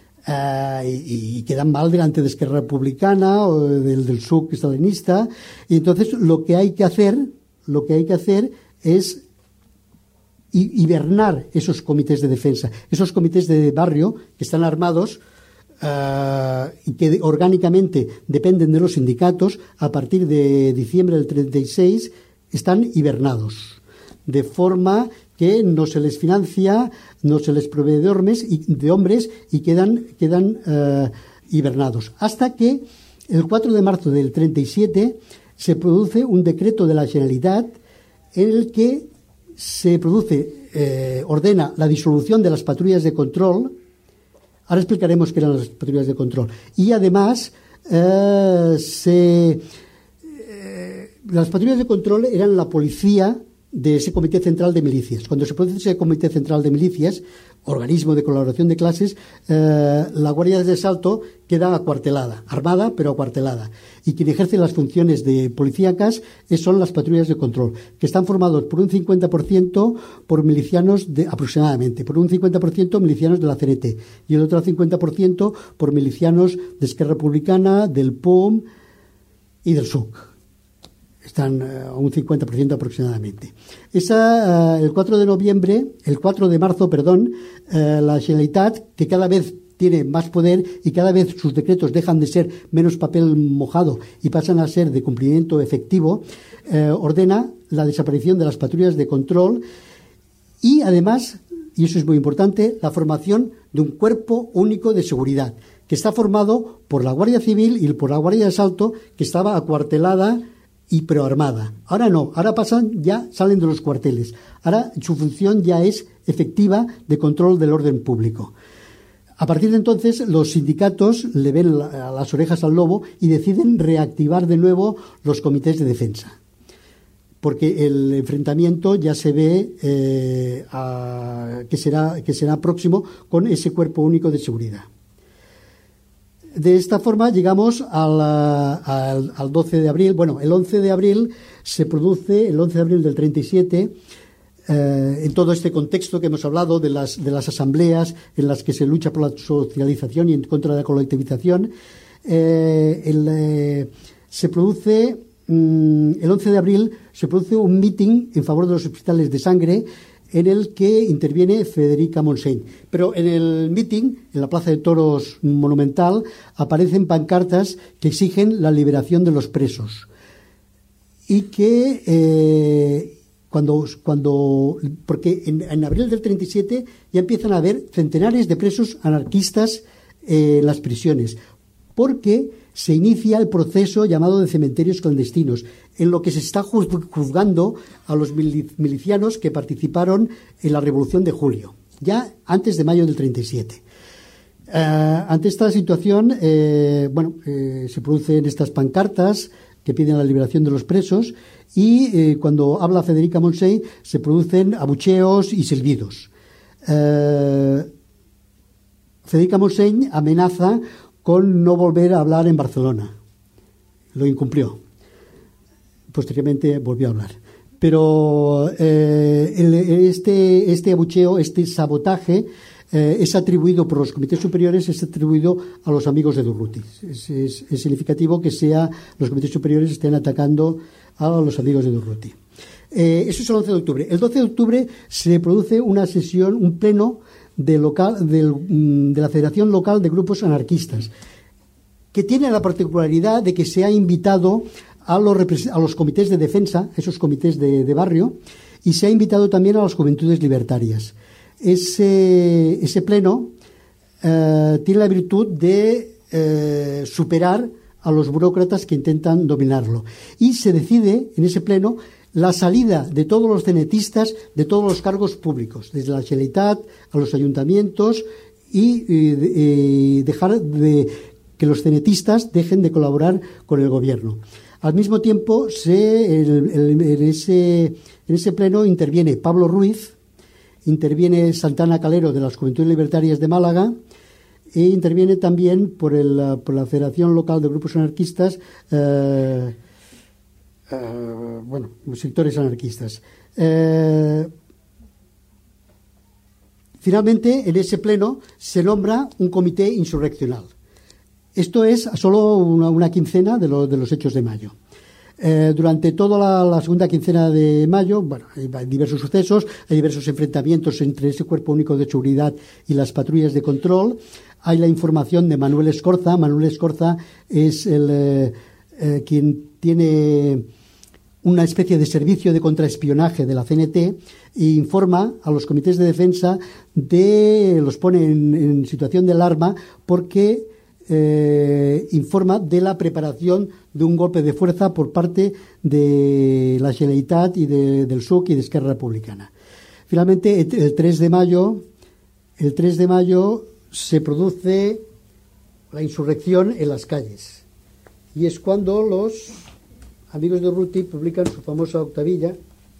Y quedan mal delante de Esquerra Republicana o del SUC stalinista, y entonces lo que hay que hacer es hibernar esos comités de defensa, esos comités de barrio que están armados y que orgánicamente dependen de los sindicatos. A partir de diciembre del 36 están hibernados, de forma que no se les financia, no se les provee de hombres y quedan hibernados. Hasta que el 4 de marzo del 37 se produce un decreto de la Generalitat en el que se produce ordena la disolución de las patrullas de control. Ahora explicaremos qué eran las patrullas de control. Y además, las patrullas de control eran la policía de ese Comité Central de Milicias. Cuando se produce ese Comité Central de Milicias, organismo de colaboración de clases, la Guardia de Asalto queda acuartelada, armada pero acuartelada. Y quien ejerce las funciones de policíacas son las patrullas de control, que están formados por un 50% por milicianos aproximadamente, por un 50% milicianos de la CNT y el otro 50% por milicianos de Esquerra Republicana, del POM y del SUC. Están a un 50% aproximadamente. El 4 de marzo, la Generalitat, que cada vez tiene más poder y cada vez sus decretos dejan de ser menos papel mojado y pasan a ser de cumplimiento efectivo, ordena la desaparición de las patrullas de control y además, y eso es muy importante, la formación de un cuerpo único de seguridad, que está formado por la Guardia Civil y por la Guardia de Asalto, que estaba acuartelada y prearmada. Ahora no, ahora salen de los cuarteles. Ahora su función ya es efectiva de control del orden público. A partir de entonces, los sindicatos le ven las orejas al lobo y deciden reactivar de nuevo los comités de defensa. Porque el enfrentamiento ya se ve que será próximo con ese cuerpo único de seguridad. De esta forma llegamos al 12 de abril. Bueno, el 11 de abril se produce, el 11 de abril del 37, en todo este contexto que hemos hablado de las asambleas en las que se lucha por la socialización y en contra de la colectivización, el 11 de abril se produce un meeting en favor de los hospitales de sangre en el que interviene Federica Montseny. Pero en el meeting, en la Plaza de Toros Monumental, aparecen pancartas que exigen la liberación de los presos. Y que porque en abril del 37 ya empiezan a haber centenares de presos anarquistas en las prisiones, porque se inicia el proceso llamado de cementerios clandestinos, en lo que se está juzgando a los milicianos que participaron en la Revolución de Julio, ya antes de mayo del 37. Ante esta situación, se producen estas pancartas que piden la liberación de los presos y cuando habla Federica Montseny se producen abucheos y silbidos. Federica Montseny amenaza con no volver a hablar en Barcelona. Lo incumplió. Posteriormente volvió a hablar. Pero este abucheo, este sabotaje, es atribuido por los comités superiores, es atribuido a los amigos de Durruti. Es significativo que los comités superiores estén atacando a los amigos de Durruti. Eso es el 11 de octubre. El 12 de octubre se produce una sesión, un pleno de la Federación Local de Grupos Anarquistas, que tiene la particularidad de que se ha invitado a los comités de defensa, esos comités de barrio, y se ha invitado también a las juventudes libertarias. Ese pleno tiene la virtud de superar a los burócratas que intentan dominarlo. Y se decide en ese pleno la salida de todos los cenetistas de todos los cargos públicos, desde la Generalitat a los ayuntamientos, y dejar que los cenetistas dejen de colaborar con el gobierno. Al mismo tiempo, en ese pleno interviene Pablo Ruiz, interviene Santana Calero de las Juventudes Libertarias de Málaga e interviene también por la Federación Local de Grupos Anarquistas, sectores anarquistas. Finalmente, en ese pleno se nombra un comité insurreccional. Esto es solo una quincena de los hechos de mayo. Durante toda la segunda quincena de mayo, hay diversos sucesos, hay diversos enfrentamientos entre ese cuerpo único de seguridad y las patrullas de control. Hay la información de Manuel Escorza. Manuel Escorza es quien tiene una especie de servicio de contraespionaje de la CNT e informa a los comités de defensa, los pone en situación de alarma porque informa de la preparación de un golpe de fuerza por parte de la Generalitat y del SUC y de Esquerra Republicana. Finalmente, el 3 de mayo se produce la insurrección en las calles. Y es cuando los amigos de Urruti publican su famosa octavilla.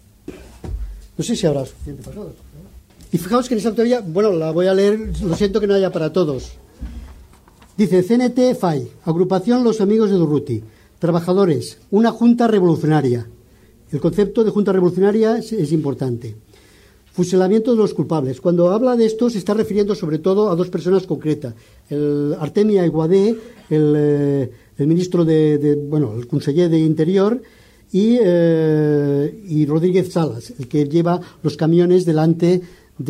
No sé si habrá suficiente para todos. Y fijaos que en esa octavilla, bueno, la voy a leer, lo siento que no haya para todos. Dice: CNT FAI, agrupación Los Amigos de Durruti, trabajadores, una junta revolucionaria. El concepto de junta revolucionaria es importante. Fusilamiento de los culpables. Cuando habla de esto se está refiriendo sobre todo a dos personas concretas. El Artemia Aiguadé, el ministro el conseller de Interior, y Rodríguez Salas, el que lleva los camiones delante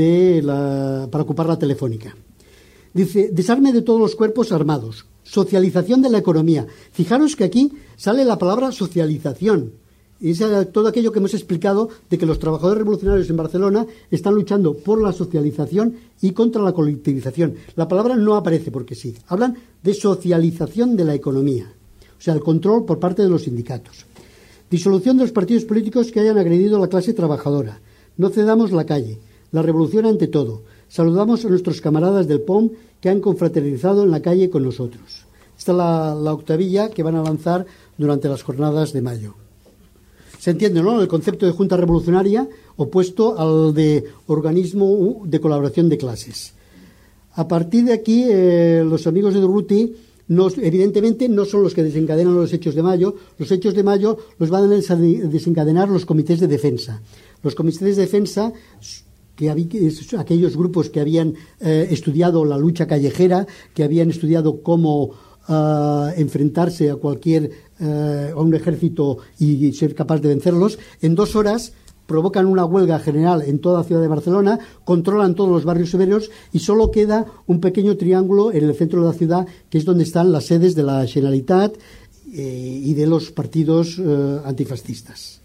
para ocupar la Telefónica. Dice: desarme de todos los cuerpos armados, socialización de la economía. Fijaros que aquí sale la palabra socialización. Y es todo aquello que hemos explicado de que los trabajadores revolucionarios en Barcelona están luchando por la socialización y contra la colectivización. La palabra no aparece porque sí. Hablan de socialización de la economía, o sea, el control por parte de los sindicatos. Disolución de los partidos políticos que hayan agredido a la clase trabajadora. No cedamos la calle. La revolución ante todo. Saludamos a nuestros camaradas del POM que han confraternizado en la calle con nosotros. Esta es la octavilla que van a lanzar durante las jornadas de mayo. Se entiende, ¿no?, el concepto de junta revolucionaria opuesto al de organismo de colaboración de clases. A partir de aquí, los amigos de Durruti evidentemente no son los que desencadenan los hechos de mayo. Los hechos de mayo los van a desencadenar los comités de defensa. Los comités de defensa, aquellos grupos que habían estudiado la lucha callejera, que habían estudiado cómo enfrentarse a un ejército y ser capaz de vencerlos, en 2 horas provocan una huelga general en toda la ciudad de Barcelona, controlan todos los barrios severos y solo queda un pequeño triángulo en el centro de la ciudad, que es donde están las sedes de la Generalitat y de los partidos antifascistas.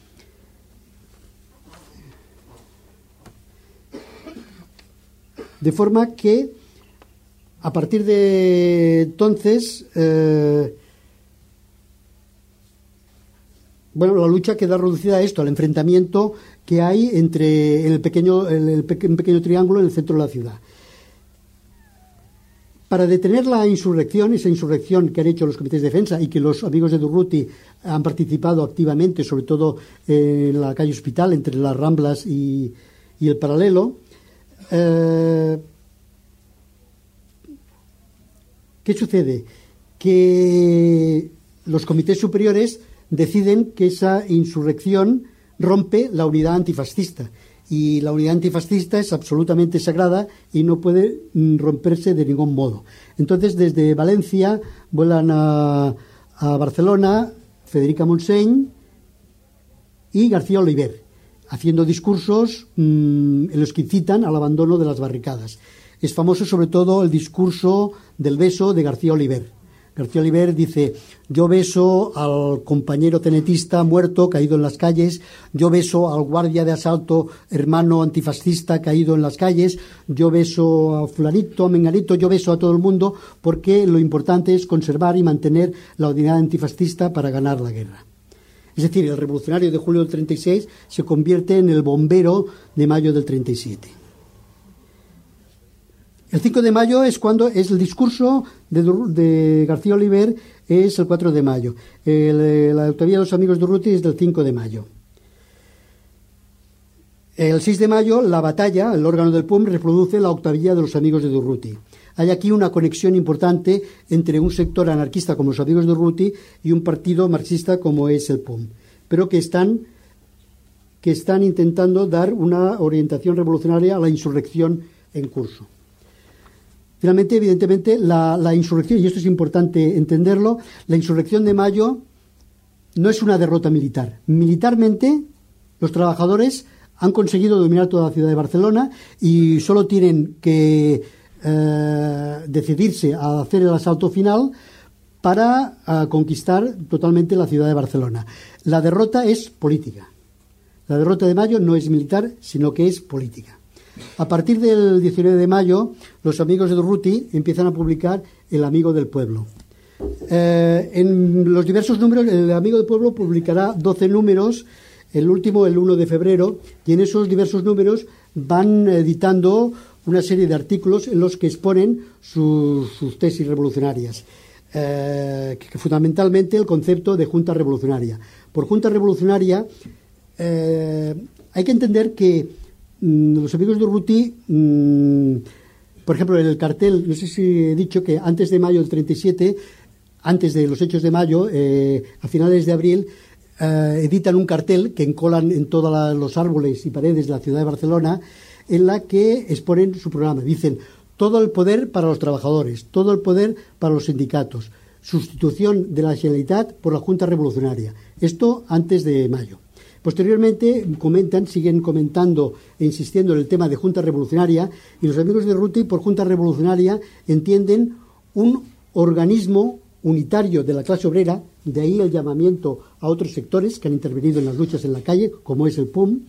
De forma que a partir de entonces, la lucha queda reducida a esto, al enfrentamiento que hay entre un pequeño triángulo en el centro de la ciudad. Para detener la insurrección, esa insurrección que han hecho los comités de defensa y que los amigos de Durruti han participado activamente, sobre todo en la calle Hospital, entre las Ramblas y el Paralelo, ¿qué sucede? Que los comités superiores deciden que esa insurrección rompe la unidad antifascista. Y la unidad antifascista es absolutamente sagrada y no puede romperse de ningún modo. Entonces, desde Valencia vuelan a Barcelona Federica Montseny y García Oliver, haciendo discursos en los que incitan al abandono de las barricadas. Es famoso sobre todo el discurso del beso de García Oliver. García Oliver dice: yo beso al compañero cenetista muerto, caído en las calles, yo beso al guardia de asalto, hermano antifascista, caído en las calles, yo beso a fulanito, a menganito, yo beso a todo el mundo, porque lo importante es conservar y mantener la unidad antifascista para ganar la guerra. Es decir, el revolucionario de julio del 36 se convierte en el bombero de mayo del 37. El 5 de mayo es cuando es el discurso de García Oliver, es el 4 de mayo. La octavilla de los amigos de Durruti es del 5 de mayo. El 6 de mayo, la batalla, el órgano del POM, reproduce la octavilla de los amigos de Durruti. Hay aquí una conexión importante entre un sector anarquista como los amigos de Durruti y un partido marxista como es el POM, pero que están intentando dar una orientación revolucionaria a la insurrección en curso. Finalmente, evidentemente, la insurrección, y esto es importante entenderlo, la insurrección de mayo no es una derrota militar. Militarmente, los trabajadores han conseguido dominar toda la ciudad de Barcelona y solo tienen que decidirse a hacer el asalto final para conquistar totalmente la ciudad de Barcelona. La derrota es política. La derrota de mayo no es militar, sino que es política. A partir del 19 de mayo, los amigos de Durruti empiezan a publicar El Amigo del Pueblo. En los diversos números, El Amigo del Pueblo publicará 12 números el último el 1 de febrero, y en esos diversos números van editando una serie de artículos en los que exponen sus tesis revolucionarias, que fundamentalmente el concepto de junta revolucionaria. Por junta revolucionaria hay que entender que los amigos de Urruti, por ejemplo, en el cartel, no sé si he dicho que antes de mayo del 37, antes de los hechos de mayo, a finales de abril, editan un cartel que encolan en todos los árboles y paredes de la ciudad de Barcelona, en la que exponen su programa. Dicen: todo el poder para los trabajadores, todo el poder para los sindicatos, sustitución de la Generalitat por la Junta Revolucionaria. Esto antes de mayo. Posteriormente siguen comentando e insistiendo en el tema de Junta Revolucionaria, y los amigos de Urruti por Junta Revolucionaria entienden un organismo unitario de la clase obrera, de ahí el llamamiento a otros sectores que han intervenido en las luchas en la calle, como es el PUM,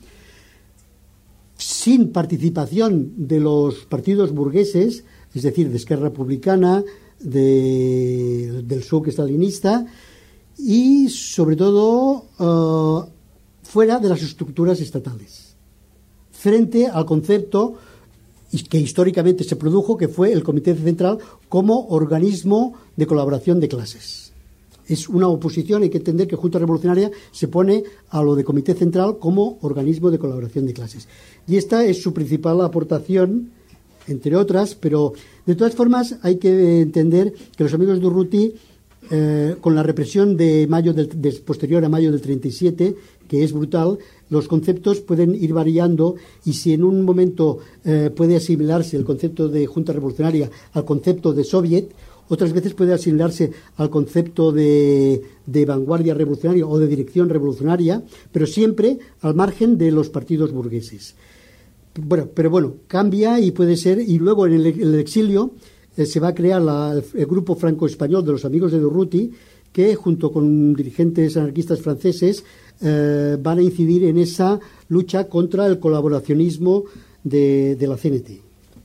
sin participación de los partidos burgueses, es decir, de Esquerra Republicana, del SUC estalinista, y sobre todo fuera de las estructuras estatales, frente al concepto que históricamente se produjo, que fue el Comité Central como organismo de colaboración de clases. Es una oposición, hay que entender que Junta Revolucionaria se pone a lo de Comité Central como organismo de colaboración de clases. Y esta es su principal aportación, entre otras, pero de todas formas hay que entender que los amigos de Urruti, con la represión de posterior a mayo del 37, que es brutal, los conceptos pueden ir variando, y si en un momento puede asimilarse el concepto de Junta Revolucionaria al concepto de Soviet, otras veces puede asimilarse al concepto de vanguardia revolucionaria o de dirección revolucionaria, pero siempre al margen de los partidos burgueses. Pero cambia, y puede ser, y luego en el exilio se va a crear el grupo franco-español de los amigos de Urruti, que junto con dirigentes anarquistas franceses van a incidir en esa lucha contra el colaboracionismo de la CNT.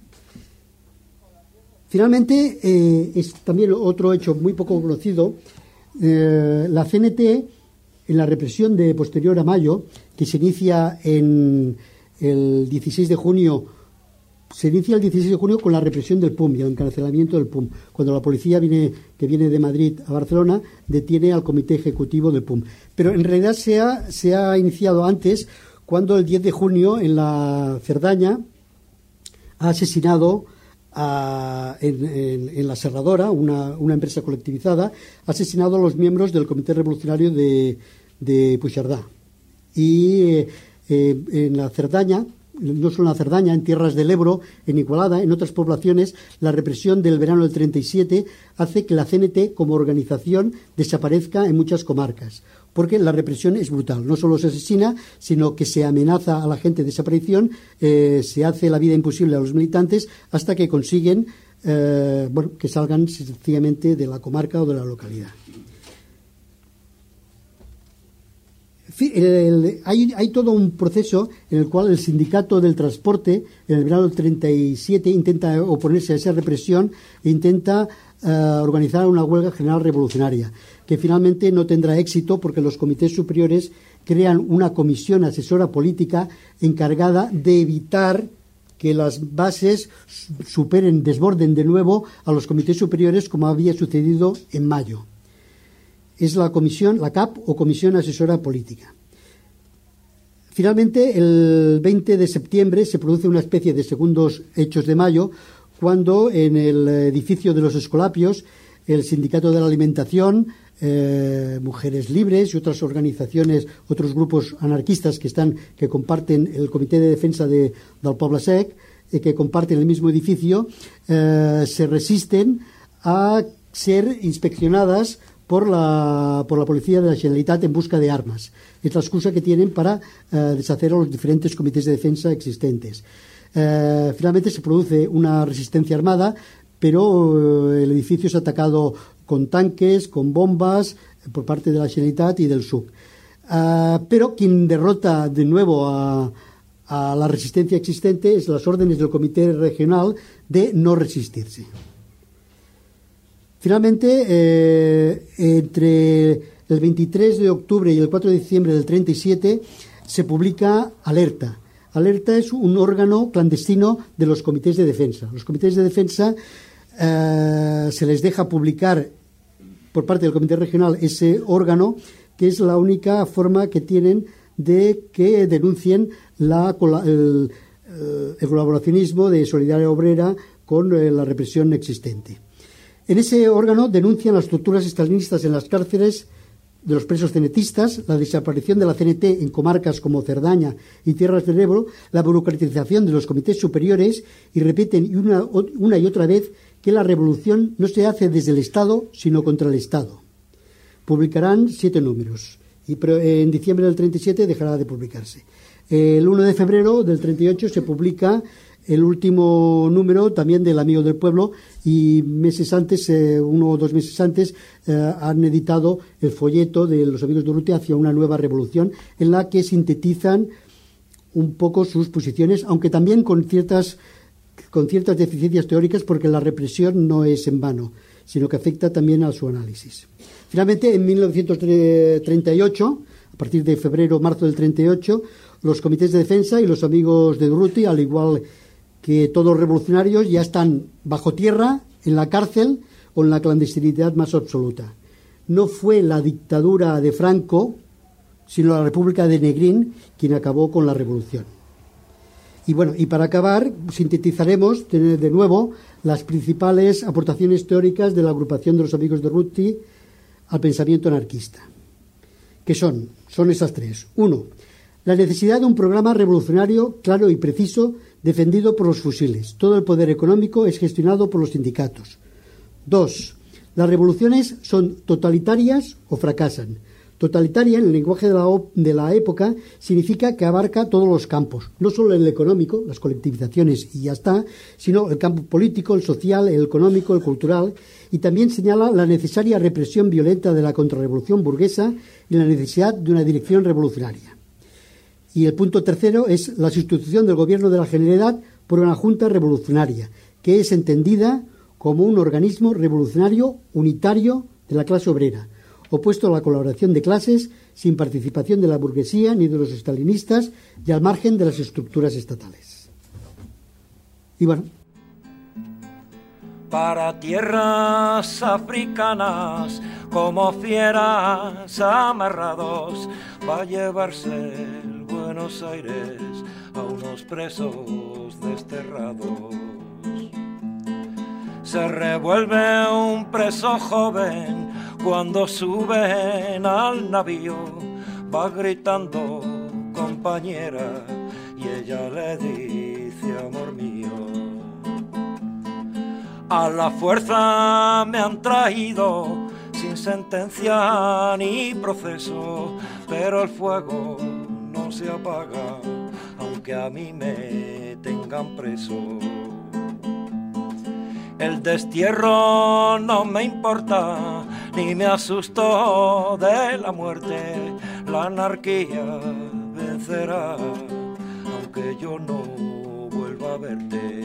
Finalmente, es también otro hecho muy poco conocido, la CNT, en la represión de posterior a mayo, que se inicia el 16 de junio, con la represión del PUM y el encarcelamiento del PUM, cuando la policía que viene de Madrid a Barcelona detiene al comité ejecutivo del PUM. Pero en realidad se ha iniciado antes, cuando el 10 de junio en la Cerdaña ha asesinado en la Serradora, una empresa colectivizada, ha asesinado a los miembros del Comité Revolucionario de Puigcerdá. Y en la Cerdaña, no solo en la Cerdaña, en Tierras del Ebro, en Igualada, en otras poblaciones, la represión del verano del 37 hace que la CNT como organización desaparezca en muchas comarcas, porque la represión es brutal. No solo se asesina, sino que se amenaza a la gente de desaparición, se hace la vida imposible a los militantes hasta que consiguen que salgan sencillamente de la comarca o de la localidad. Hay todo un proceso en el cual el sindicato del transporte en el verano del 37 intenta oponerse a esa represión e intenta organizar una huelga general revolucionaria, que finalmente no tendrá éxito porque los comités superiores crean una comisión asesora política encargada de evitar que las bases desborden de nuevo a los comités superiores, como había sucedido en mayo. Es la comisión, la CAP, o Comisión Asesora Política. Finalmente, el 20 de septiembre se produce una especie de segundos hechos de mayo, cuando en el edificio de los Escolapios, el Sindicato de la Alimentación, Mujeres Libres y otras organizaciones, otros grupos anarquistas que comparten el Comité de Defensa del Poble Sec, que comparten el mismo edificio, se resisten a ser inspeccionadas por la policía de la Generalitat en busca de armas. Es la excusa que tienen para deshacer a los diferentes comités de defensa existentes. Finalmente se produce una resistencia armada, pero el edificio es atacado con tanques, con bombas, por parte de la Generalitat y del SUC. Pero quien derrota de nuevo a la resistencia existente es las órdenes del Comité Regional de no resistirse. Finalmente, entre el 23 de octubre y el 4 de diciembre del 37 se publica Alerta. Alerta es un órgano clandestino de los comités de defensa. Los comités de defensa se les deja publicar por parte del comité regional ese órgano, que es la única forma que tienen de que denuncien el colaboracionismo de Solidaridad Obrera con la represión existente. En ese órgano denuncian las torturas estalinistas en las cárceles de los presos cenetistas, la desaparición de la CNT en comarcas como Cerdaña y Tierras del Ebro, la burocratización de los comités superiores, y repiten una y otra vez que la revolución no se hace desde el Estado, sino contra el Estado. Publicarán 7 números y en diciembre del 37 dejará de publicarse. El 1 de febrero del 38 se publica el último número también del Amigo del Pueblo, y meses antes, 1 o 2 meses antes, han editado el folleto de los Amigos de Urrutia hacia una nueva revolución, en la que sintetizan un poco sus posiciones, aunque también con ciertas deficiencias teóricas, porque la represión no es en vano, sino que afecta también a su análisis. Finalmente, en 1938, a partir de febrero-marzo del 38, los comités de defensa y los Amigos de Durruti, al igual que todos los revolucionarios, ya están bajo tierra, en la cárcel o en la clandestinidad más absoluta. No fue la dictadura de Franco, sino la República de Negrín quien acabó con la revolución. Y bueno, y para acabar, sintetizaremos de nuevo las principales aportaciones teóricas de la agrupación de los Amigos de Urruti al pensamiento anarquista. ¿Qué son? Son esas 3. 1. La necesidad de un programa revolucionario claro y preciso, defendido por los fusiles. Todo el poder económico es gestionado por los sindicatos. 2. Las revoluciones son totalitarias o fracasan. Totalitaria, en el lenguaje de la época, significa que abarca todos los campos, no solo el económico, las colectivizaciones y ya está, sino el campo político, el social, el económico, el cultural, y también señala la necesaria represión violenta de la contrarrevolución burguesa y la necesidad de una dirección revolucionaria. Y el punto tercero es la sustitución del gobierno de la Generalidad por una junta revolucionaria, que es entendida como un organismo revolucionario unitario de la clase obrera, opuesto a la colaboración de clases, sin participación de la burguesía ni de los estalinistas y al margen de las estructuras estatales. Y bueno. Para tierras africanas, como fieras amarrados, va a llevarse el Buenos Aires a unos presos desterrados. Se revuelve un preso joven cuando suben al navío, va gritando compañera y ella le dice amor mío. A la fuerza me han traído sin sentencia ni proceso, pero el fuego no se apaga aunque a mí me tengan preso. El destierro no me importa, ni me asustó de la muerte. La anarquía vencerá, aunque yo no vuelva a verte.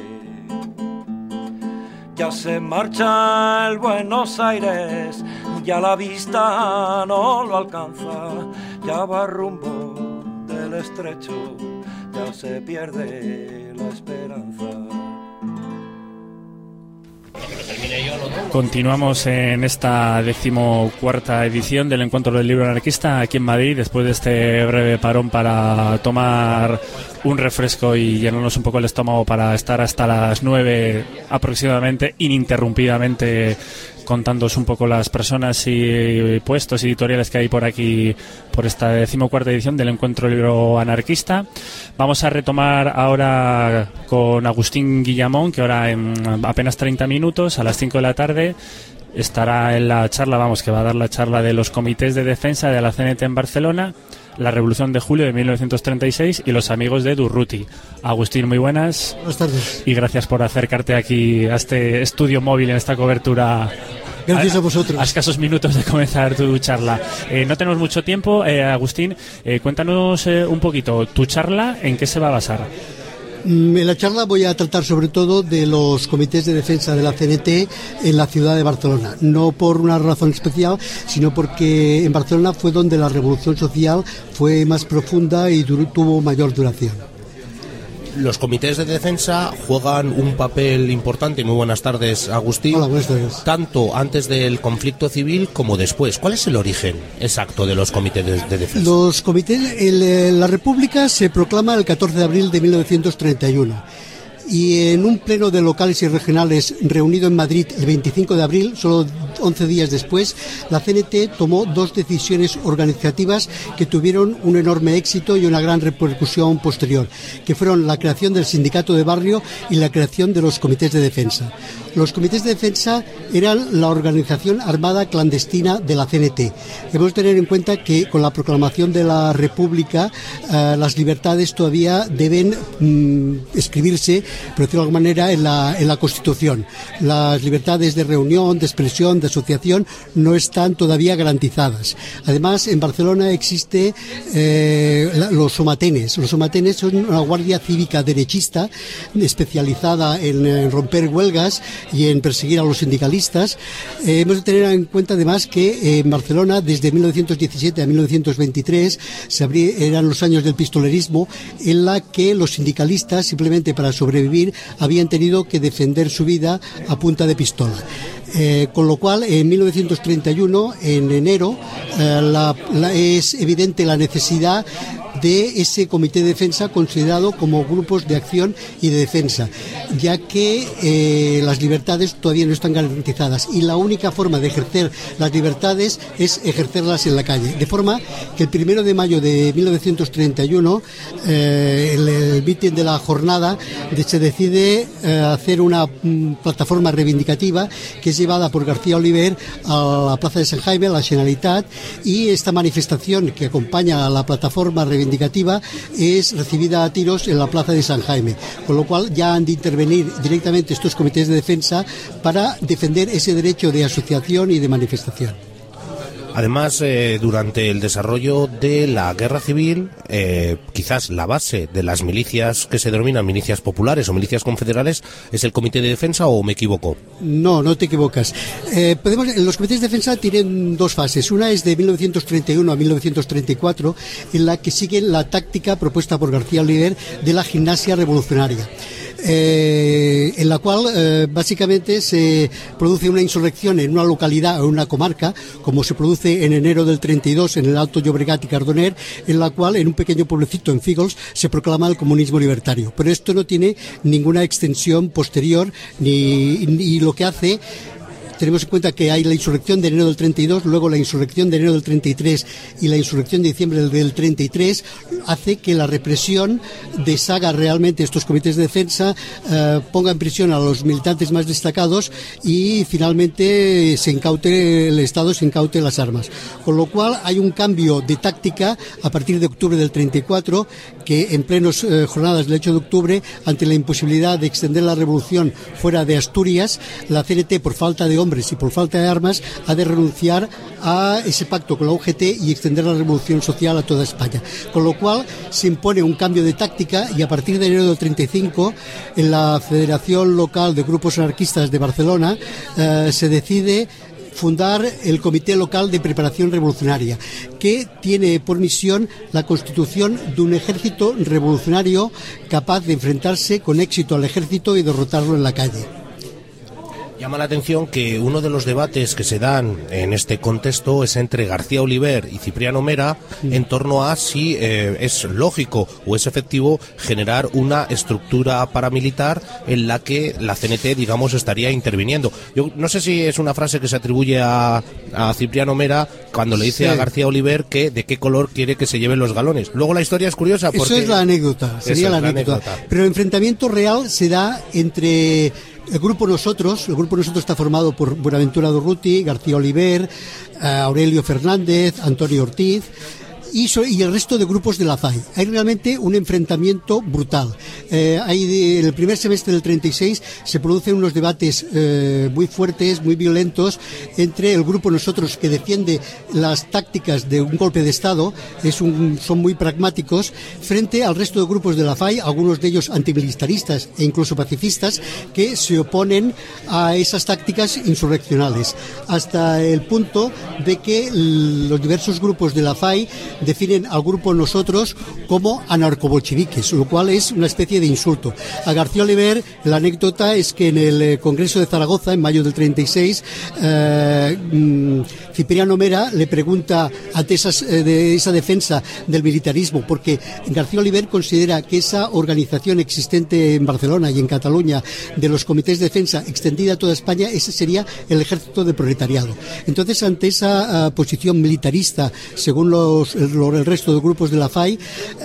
Ya se marcha el Buenos Aires, ya la vista no lo alcanza, ya va rumbo del estrecho, ya se pierde la esperanza. Continuamos en esta 14ª edición del Encuentro del Libro Anarquista aquí en Madrid, después de este breve parón para tomar un refresco y llenarnos un poco el estómago para estar hasta las 9 aproximadamente, ininterrumpidamente, contándoos un poco las personas y puestos editoriales que hay por aquí, por esta 14ª edición del Encuentro del Libro Anarquista. Vamos a retomar ahora con Agustín Guillamón, que ahora en apenas 30 minutos, a las 5 de la tarde, estará en la charla, que va a dar la charla de los comités de defensa de la CNT en Barcelona, la Revolución de Julio de 1936 y los Amigos de Durruti. Agustín, muy buenas. Buenas tardes. Y gracias por acercarte aquí a este estudio móvil en esta cobertura. Gracias a vosotros. A escasos minutos de comenzar tu charla. No tenemos mucho tiempo. Agustín, cuéntanos un poquito, ¿tu charla en qué se va a basar? En la charla voy a tratar sobre todo de los comités de defensa de la CNT en la ciudad de Barcelona, no por una razón especial, sino porque en Barcelona fue donde la revolución social fue más profunda y tuvo mayor duración. Los comités de defensa juegan un papel importante. Muy buenas tardes, Agustín. Hola, buenas tardes. Tanto antes del conflicto civil como después. ¿Cuál es el origen exacto de los comités de defensa? Los comités, la República se proclama el 14 de abril de 1931. Y en un pleno de locales y regionales reunido en Madrid el 25 de abril, solo 11 días después, la CNT tomó dos decisiones organizativas que tuvieron un enorme éxito y una gran repercusión posterior, que fueron la creación del sindicato de barrio y la creación de los comités de defensa. Los comités de defensa eran la organización armada clandestina de la CNT. Debemos tener en cuenta que con la proclamación de la República las libertades todavía deben escribirse, pero de alguna manera en la Constitución. Las libertades de reunión, de expresión, de asociación no están todavía garantizadas. Además, en Barcelona existe los somatenes. Los somatenes son una guardia cívica derechista especializada en romper huelgas y en perseguir a los sindicalistas. Hemos de tener en cuenta además que en Barcelona desde 1917 a 1923 eran los años del pistolerismo, en la que los sindicalistas, simplemente para sobrevivir, habían tenido que defender su vida a punta de pistola. Con lo cual, en 1931, en enero, es evidente la necesidad de ese comité de defensa considerado como grupos de acción y de defensa, ya que las libertades todavía no están garantizadas y la única forma de ejercer las libertades es ejercerlas en la calle. De forma que el 1 de mayo de 1931, el mitin de la jornada, se decide hacer una plataforma reivindicativa que es llevada por García Oliver a la Plaza de Sant Jaime, a la Generalitat, y esta manifestación que acompaña a la plataforma reivindicativa es recibida a tiros en la Plaza de Sant Jaime, con lo cual ya han de intervenir directamente estos comités de defensa para defender ese derecho de asociación y de manifestación. Además, durante el desarrollo de la guerra civil, quizás la base de las milicias que se denominan milicias populares o milicias confederales es el comité de defensa, ¿o me equivoco? No, no te equivocas. Los comités de defensa tienen dos fases. Una es de 1931 a 1934, en la que siguen la táctica propuesta por García Oliver de la gimnasia revolucionaria. En la cual básicamente se produce una insurrección en una localidad o en una comarca, como se produce en enero del 32 en el Alto Llobregat y Cardoner, en la cual en un pequeño pueblecito en Fígols se proclama el comunismo libertario. Pero esto no tiene ninguna extensión posterior ni lo que hace. Tenemos en cuenta que hay la insurrección de enero del 32, luego la insurrección de enero del 33 y la insurrección de diciembre del 33, hace que la represión deshaga realmente estos comités de defensa, ponga en prisión a los militantes más destacados y finalmente el Estado se incaute las armas. Con lo cual hay un cambio de táctica a partir de octubre del 34, que en plenos jornadas del 8 de octubre, ante la imposibilidad de extender la revolución fuera de Asturias, la CNT, por falta de hombres y por falta de armas, ha de renunciar a ese pacto con la UGT y extender la revolución social a toda España. Con lo cual se impone un cambio de táctica y a partir de enero del 35, en la Federación Local de Grupos Anarquistas de Barcelona, se decide fundar el Comité Local de Preparación Revolucionaria, que tiene por misión la constitución de un ejército revolucionario capaz de enfrentarse con éxito al ejército y derrotarlo en la calle. Llama la atención que uno de los debates que se dan en este contexto es entre García Oliver y Cipriano Mera en torno a si es lógico o es efectivo generar una estructura paramilitar en la que la CNT, digamos, estaría interviniendo. Yo no sé si es una frase que se atribuye a Cipriano Mera cuando le dice a García Oliver que de qué color quiere que se lleven los galones. Luego la historia es curiosa porque... Eso es la anécdota, sería la anécdota. Pero el enfrentamiento real se da entre... El grupo Nosotros está formado por Buenaventura Durruti, García Oliver, Aurelio Fernández, Antonio Ortiz, y el resto de grupos de la FAI. Hay realmente un enfrentamiento brutal. En el primer semestre del 36 se producen unos debates muy fuertes, muy violentos, entre el grupo Nosotros, que defiende las tácticas de un golpe de Estado, son muy pragmáticos, frente al resto de grupos de la FAI, algunos de ellos antimilitaristas e incluso pacifistas, que se oponen a esas tácticas insurreccionales, hasta el punto de que los diversos grupos de la FAI definen al grupo Nosotros como anarcobolcheviques, lo cual es una especie de insulto. A García Oliver, la anécdota es que en el Congreso de Zaragoza, en mayo del 36, Cipriano Mera le pregunta ante esa defensa del militarismo, porque García Oliver considera que esa organización existente en Barcelona y en Cataluña de los comités de defensa extendida a toda España, ese sería el ejército del proletariado. Entonces, ante esa posición militarista, según el resto de grupos de la FAI,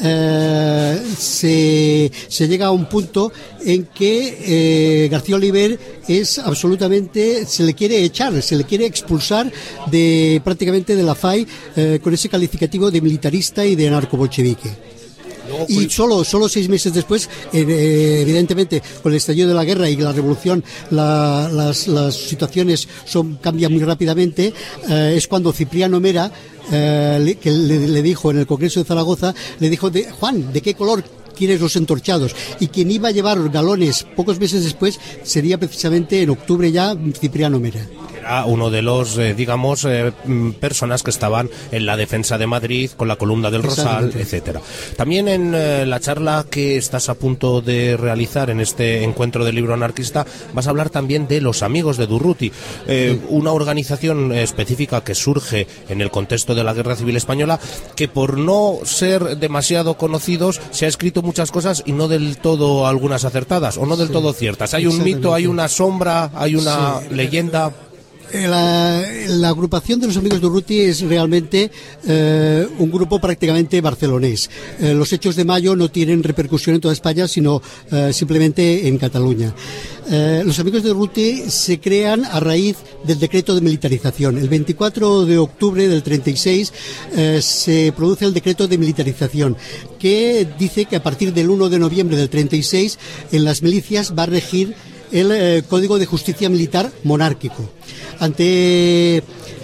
se llega a un punto en que García Oliver se le quiere echar, se le quiere expulsar prácticamente de la FAI, con ese calificativo de militarista y de narcobolchevique. Y solo 6 meses después, evidentemente, con el estallido de la guerra y la revolución, las situaciones cambian muy rápidamente. Es cuando Cipriano Mera, que le dijo en el Congreso de Zaragoza, le dijo: Juan, ¿de qué color quieres los entorchados? Y quien iba a llevar los galones pocos meses después sería precisamente en octubre ya Cipriano Mera. Era uno de los, personas que estaban en la defensa de Madrid con la columna del Rosal, etcétera. También en la charla que estás a punto de realizar en este encuentro del libro anarquista vas a hablar también de los Amigos de Durruti, una organización específica que surge en el contexto de la Guerra Civil Española, que por no ser demasiado conocidos se ha escrito muchas cosas y no del todo algunas acertadas o no del todo ciertas. Hay un mito, hay una sombra, hay una leyenda. La agrupación de los Amigos de Durruti es realmente un grupo prácticamente barcelonés. Los hechos de mayo no tienen repercusión en toda España, sino simplemente en Cataluña. Los Amigos de Durruti se crean a raíz del decreto de militarización. El 24 de octubre del 36 se produce el decreto de militarización, que dice que a partir del 1 de noviembre del 36 en las milicias va a regir el Código de Justicia Militar monárquico. Ante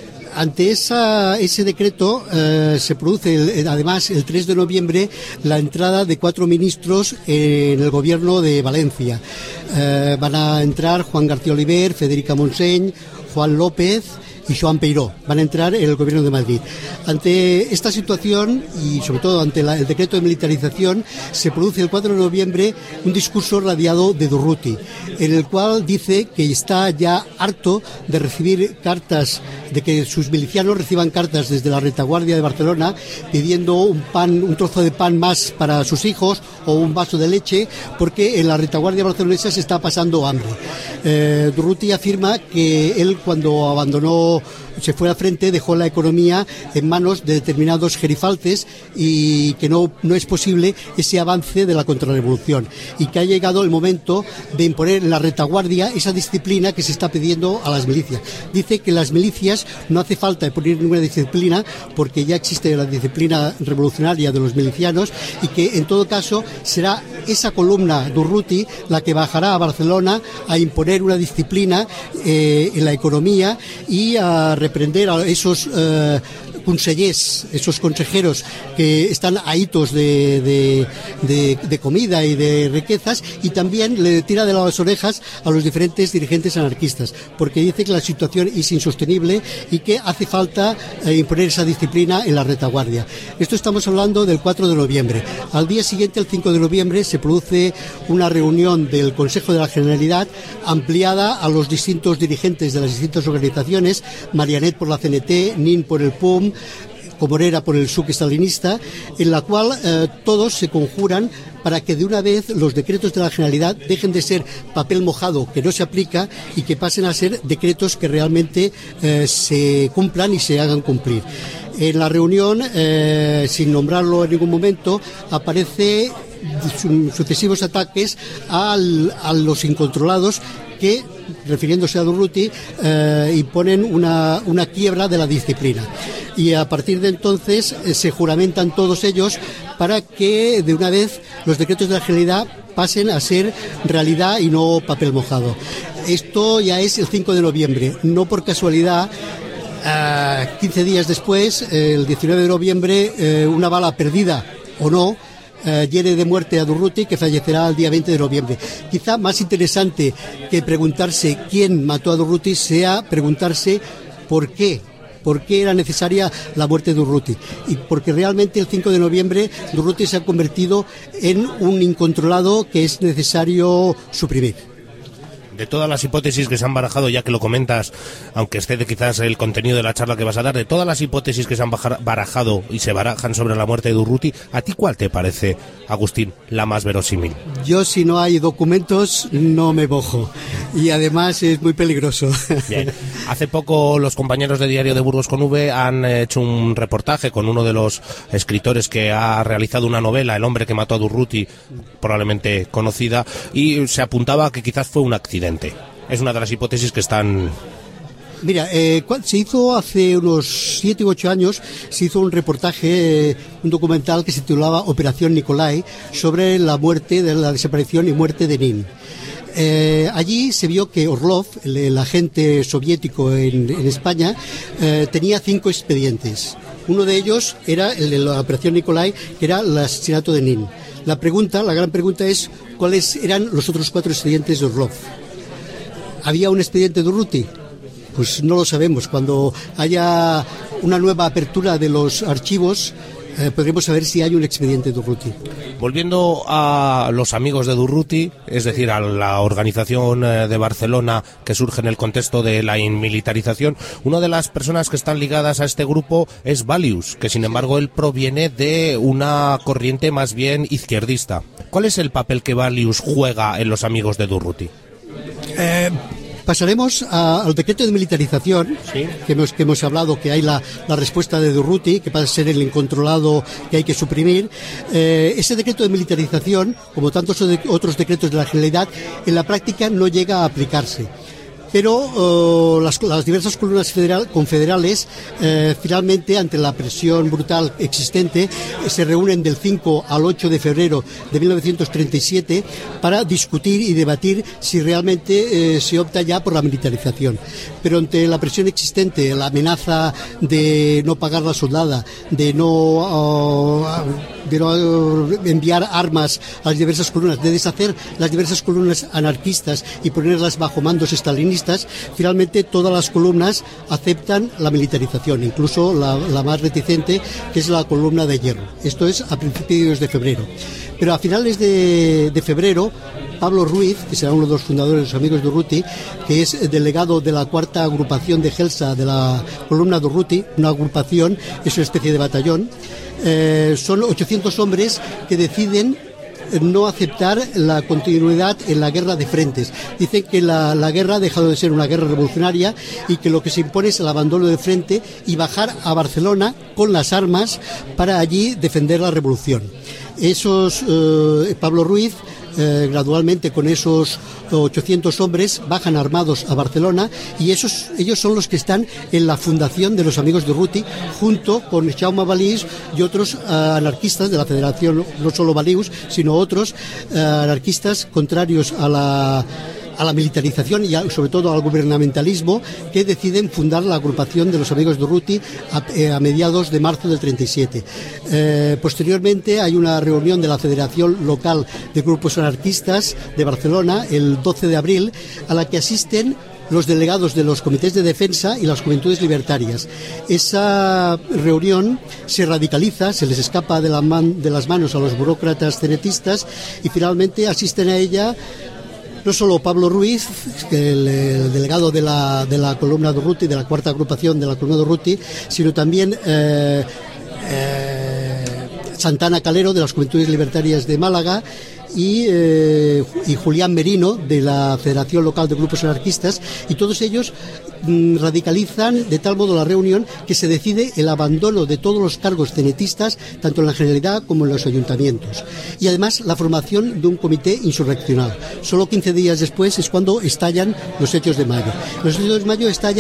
ese decreto se produce además el 3 de noviembre la entrada de 4 ministros en el gobierno de Valencia. Van a entrar Juan García Oliver, Federica Montseny, Juan López y Joan Peiró. Van a entrar en el gobierno de Madrid. Ante esta situación y sobre todo ante el decreto de militarización, se produce el 4 de noviembre un discurso radiado de Durruti, en el cual dice que está ya harto de recibir cartas, de que sus milicianos reciban cartas desde la retaguardia de Barcelona pidiendo un trozo de pan más para sus hijos o un vaso de leche, porque en la retaguardia barcelonesa se está pasando hambre. Durruti afirma que él, cuando se fue al frente, dejó la economía en manos de determinados gerifaltes y que no es posible ese avance de la contrarrevolución, y que ha llegado el momento de imponer en la retaguardia esa disciplina que se está pidiendo a las milicias. Dice que las milicias no hace falta poner ninguna disciplina porque ya existe la disciplina revolucionaria de los milicianos, y que en todo caso será esa columna Durruti la que bajará a Barcelona a imponer una disciplina en la economía y a reprender a esos consellers, esos consejeros que están ahitos de comida y de riquezas, y también le tira de las orejas a los diferentes dirigentes anarquistas, porque dice que la situación es insostenible y que hace falta imponer esa disciplina en la retaguardia. Esto estamos hablando del 4 de noviembre. Al día siguiente, el 5 de noviembre, se produce una reunión del Consejo de la Generalidad ampliada a los distintos dirigentes de las distintas organizaciones, Marianet por la CNT, Nin por el PUM, Comorera por el SUC estalinista, en la cual todos se conjuran para que de una vez los decretos de la Generalidad dejen de ser papel mojado que no se aplica y que pasen a ser decretos que realmente se cumplan y se hagan cumplir. En la reunión, sin nombrarlo en ningún momento, aparece sucesivos ataques a los incontrolados que, refiriéndose a Durruti, imponen una quiebra de la disciplina. y a partir de entonces se juramentan todos ellos para que de una vez los decretos de la Generalidad pasen a ser realidad y no papel mojado. Esto ya es el 5 de noviembre, no por casualidad. 15 días después, el 19 de noviembre, una bala perdida o no hiere de muerte a Durruti, que fallecerá el día 20 de noviembre. Quizá más interesante que preguntarse quién mató a Durruti sea preguntarse por qué era necesaria la muerte de Durruti. Y porque realmente el 5 de noviembre Durruti se ha convertido en un incontrolado que es necesario suprimir. De todas las hipótesis que se han barajado, ya que lo comentas, aunque excede quizás el contenido de la charla que vas a dar, de todas las hipótesis que se han barajado y se barajan sobre la muerte de Durruti, ¿a ti cuál te parece, Agustín, la más verosímil? Yo, si no hay documentos, no me mojo. Y además es muy peligroso. Bien. Hace poco los compañeros de Diario de Burgos con V han hecho un reportaje con uno de los escritores que ha realizado una novela, El hombre que mató a Durruti, probablemente conocida, y se apuntaba que quizás fue un accidente. Es una de las hipótesis que están... Mira, se hizo hace unos 7 u 8 años, se hizo un reportaje, un documental que se titulaba Operación Nikolai, sobre la muerte, de la desaparición y muerte de Nin. Allí se vio que Orlov, el agente soviético en España, tenía 5 expedientes. Uno de ellos era el de la Operación Nikolai, que era el asesinato de Nin. La gran pregunta es, ¿cuáles eran los otros 4 expedientes de Orlov? ¿Había un expediente de Durruti? Pues no lo sabemos. Cuando haya una nueva apertura de los archivos, podremos saber si hay un expediente de Durruti. Volviendo a los amigos de Durruti, es decir, a la organización de Barcelona que surge en el contexto de la inmilitarización, una de las personas que están ligadas a este grupo es Valius, que sin embargo él proviene de una corriente más bien izquierdista. ¿Cuál es el papel que Valius juega en los amigos de Durruti? Pasaremos al decreto de militarización, ¿sí? que hemos hablado, que hay la respuesta de Durruti, que pasa a ser el incontrolado que hay que suprimir. Ese decreto de militarización, como tantos otros decretos de la Generalidad, en la práctica no llega a aplicarse. Pero las diversas columnas confederales finalmente, ante la presión brutal existente, se reúnen del 5 al 8 de febrero de 1937 para discutir y debatir si realmente se opta ya por la militarización. Pero ante la presión existente, la amenaza de no pagar la soldada, de no enviar armas a las diversas columnas, de deshacer las diversas columnas anarquistas y ponerlas bajo mandos estalinistas, finalmente todas las columnas aceptan la militarización, incluso la más reticente, que es la columna de hierro. Esto es a principios de febrero. Pero a finales de febrero, Pablo Ruiz, que será uno de los fundadores de los amigos de Durruti, que es delegado de la 4ª agrupación de Gelsa de la columna Durruti, una agrupación, es una especie de batallón, son 800 hombres que deciden no aceptar la continuidad en la guerra de frentes. Dicen que la guerra ha dejado de ser una guerra revolucionaria y que lo que se impone es el abandono de frente y bajar a Barcelona con las armas para allí defender la revolución. Pablo Ruiz, gradualmente con esos 800 hombres bajan armados a Barcelona, y ellos son los que están en la fundación de los amigos de Durruti, junto con Jaume Valius y otros anarquistas de la Federación, no solo Valius, sino otros anarquistas contrarios a la militarización y sobre todo al gubernamentalismo, que deciden fundar la agrupación de los amigos de Durruti a mediados de marzo del 37. Posteriormente hay una reunión de la Federación Local de Grupos Anarquistas de Barcelona el 12 de abril, a la que asisten los delegados de los comités de defensa y las juventudes libertarias. Esa reunión se radicaliza, se les escapa de las manos a los burócratas cenetistas, y finalmente asisten a ella no solo Pablo Ruiz, el delegado de la columna Durruti, de la 4ª agrupación de la columna Durruti, sino también Santana Calero, de las Juventudes Libertarias de Málaga, y Julián Merino, de la Federación Local de Grupos Anarquistas, y todos ellos radicalizan de tal modo la reunión que se decide el abandono de todos los cargos cenetistas, tanto en la Generalidad como en los ayuntamientos, y además la formación de un comité insurreccional. Solo 15 días después es cuando estallan los hechos de mayo. Los hechos de mayo estallan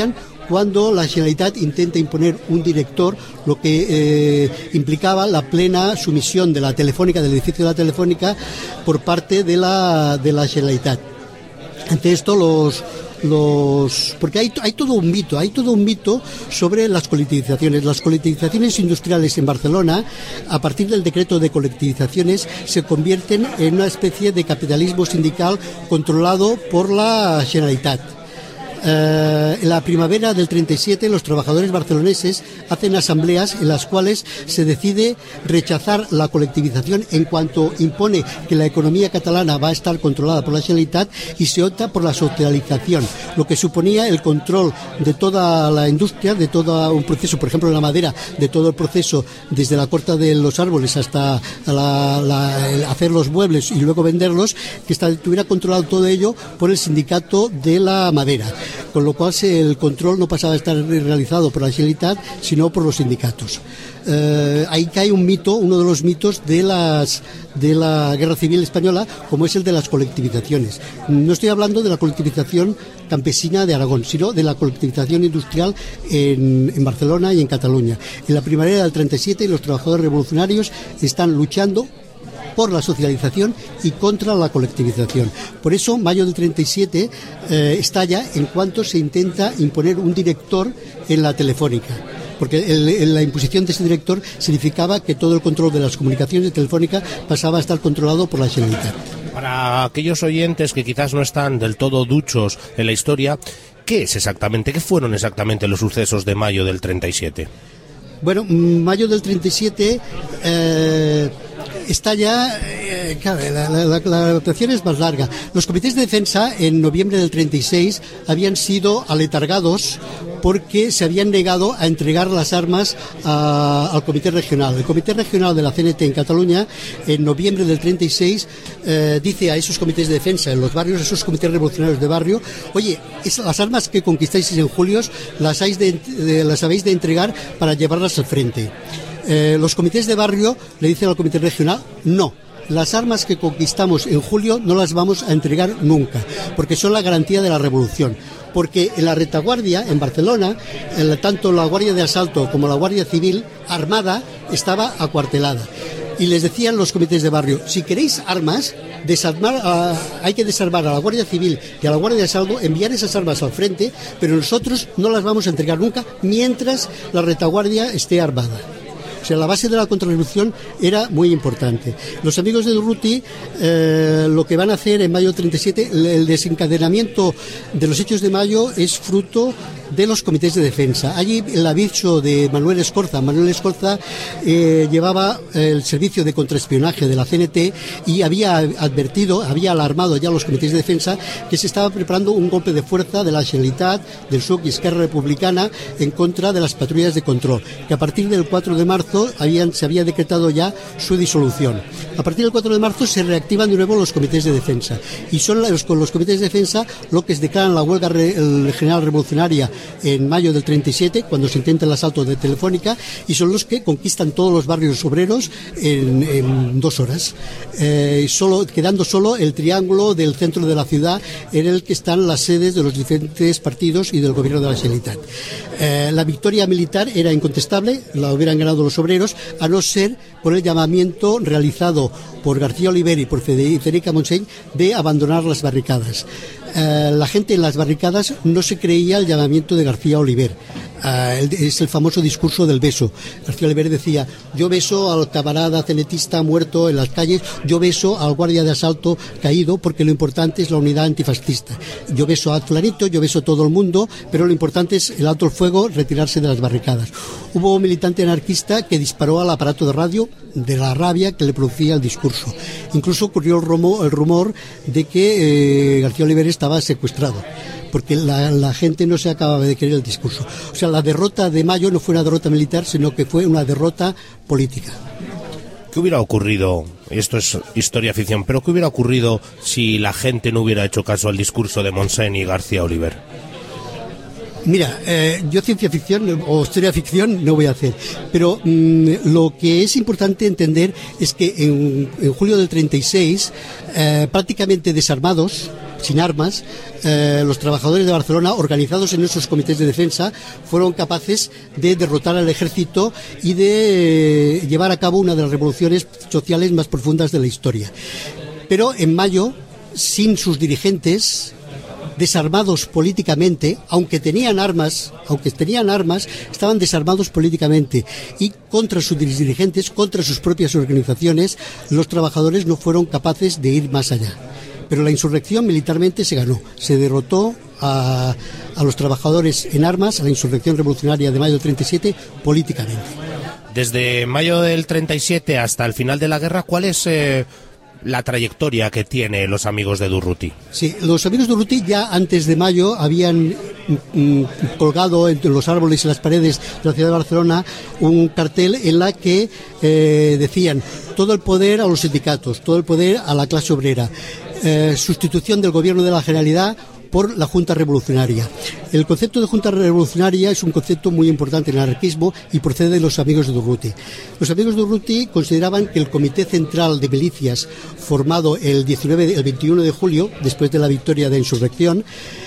cuando la Generalitat intenta imponer un director, lo que implicaba la plena sumisión de la Telefónica, del edificio de la Telefónica, por parte de la Generalitat. Ante esto porque hay todo un mito sobre las colectivizaciones. Las colectivizaciones industriales en Barcelona, a partir del decreto de colectivizaciones, se convierten en una especie de capitalismo sindical controlado por la Generalitat. En la primavera del 37 los trabajadores barceloneses hacen asambleas en las cuales se decide rechazar la colectivización en cuanto impone que la economía catalana va a estar controlada por la Generalitat, y se opta por la socialización, lo que suponía el control de toda la industria, de todo un proceso, por ejemplo en la madera, de todo el proceso desde la corta de los árboles hasta hacer los muebles y luego venderlos, que estuviera controlado todo ello por el sindicato de la madera. Con lo cual el control no pasaba a estar realizado por la Generalitat, sino por los sindicatos. Ahí cae un mito, uno de los mitos de la Guerra Civil Española, como es el de las colectivizaciones. No estoy hablando de la colectivización campesina de Aragón, sino de la colectivización industrial en Barcelona y en Cataluña. En la primavera del 37 los trabajadores revolucionarios están luchando por la socialización y contra la colectivización. Por eso, mayo del 37 estalla en cuanto se intenta imponer un director en la Telefónica, porque la imposición de ese director significaba que todo el control de las comunicaciones de Telefónica pasaba a estar controlado por la Generalitat. Para aquellos oyentes que quizás no están del todo duchos en la historia, ¿qué fueron exactamente los sucesos de mayo del 37? Bueno, mayo del 37 está ya, la operación es más larga. Los comités de defensa en noviembre del 36 habían sido aletargados porque se habían negado a entregar las armas al comité regional. El comité regional de la CNT en Cataluña, en noviembre del 36, dice a esos comités de defensa en los barrios, esos comités revolucionarios de barrio: oye, las armas que conquistáis en julio las habéis de entregar para llevarlas al frente. Los comités de barrio le dicen al comité regional: no, las armas que conquistamos en julio no las vamos a entregar nunca, porque son la garantía de la revolución. Porque en la retaguardia, en Barcelona, tanto la Guardia de Asalto como la Guardia Civil armada estaba acuartelada. Y les decían los comités de barrio: si queréis armas, hay que desarmar a la Guardia Civil y a la Guardia de Asalto, enviar esas armas al frente, pero nosotros no las vamos a entregar nunca mientras la retaguardia esté armada. O sea, la base de la contrarrevolución era muy importante. Los amigos de Durruti lo que van a hacer en mayo del 37, el desencadenamiento de los hechos de mayo es fruto de los comités de defensa. Allí el aviso de Manuel Escorza. Manuel Escorza llevaba el servicio de contraespionaje de la CNT y había alarmado ya a los comités de defensa que se estaba preparando un golpe de fuerza de la Generalitat, del PSUC y Esquerra Republicana en contra de las patrullas de control, que a partir del 4 de marzo se había decretado ya su disolución. A partir del 4 de marzo se reactivan de nuevo los comités de defensa, y son los comités de defensa los que declaran la huelga general revolucionaria en mayo del 37, cuando se intenta el asalto de Telefónica, y son los que conquistan todos los barrios obreros en 2 horas, quedando solo el triángulo del centro de la ciudad, en el que están las sedes de los diferentes partidos y del gobierno de la Generalitat. La victoria militar era incontestable, la hubieran ganado los obreros, a no ser por el llamamiento realizado por García Oliver y por Federica Montseny de abandonar las barricadas. La gente en las barricadas no se creía el llamamiento de García Oliver. Es el famoso discurso del beso. García Oliver decía: yo beso al camarada cenetista muerto en las calles, yo beso al guardia de asalto caído, porque lo importante es la unidad antifascista. Yo beso a Flanito, yo beso a todo el mundo, pero lo importante es el alto el fuego, retirarse de las barricadas. Hubo un militante anarquista que disparó al aparato de radio de la rabia que le producía el discurso. Incluso ocurrió el rumor de que García Oliver estaba secuestrado, porque la gente no se acababa de creer el discurso. O sea, la derrota de mayo no fue una derrota militar, sino que fue una derrota política. ¿Qué hubiera ocurrido? Esto es historia ficción, pero ¿qué hubiera ocurrido si la gente no hubiera hecho caso al discurso de Montseny y García Oliver? Mira, yo ciencia ficción o historia ficción no voy a hacer, pero lo que es importante entender es que en julio del 36, prácticamente desarmados, sin armas, los trabajadores de Barcelona, organizados en esos comités de defensa, fueron capaces de derrotar al ejército y de llevar a cabo una de las revoluciones sociales más profundas de la historia. Pero en mayo, sin sus dirigentes, desarmados políticamente, aunque tenían armas, estaban desarmados políticamente, y contra sus dirigentes, contra sus propias organizaciones, los trabajadores no fueron capaces de ir más allá. Pero la insurrección militarmente se ganó, se derrotó a los trabajadores en armas, a la insurrección revolucionaria de mayo del 37, políticamente. Desde mayo del 37 hasta el final de la guerra, ¿cuál es la trayectoria que tiene los amigos de Durruti? Sí, los amigos de Durruti ya antes de mayo habían colgado entre los árboles y las paredes de la ciudad de Barcelona un cartel en la que decían: todo el poder a los sindicatos, todo el poder a la clase obrera, sustitución del gobierno de la Generalidad por la Junta Revolucionaria. El concepto de Junta Revolucionaria es un concepto muy importante en el anarquismo y procede de los amigos de Durruti. Los amigos de Durruti consideraban que el Comité Central de Milicias, formado el 21 de julio, después de la victoria de la insurrección,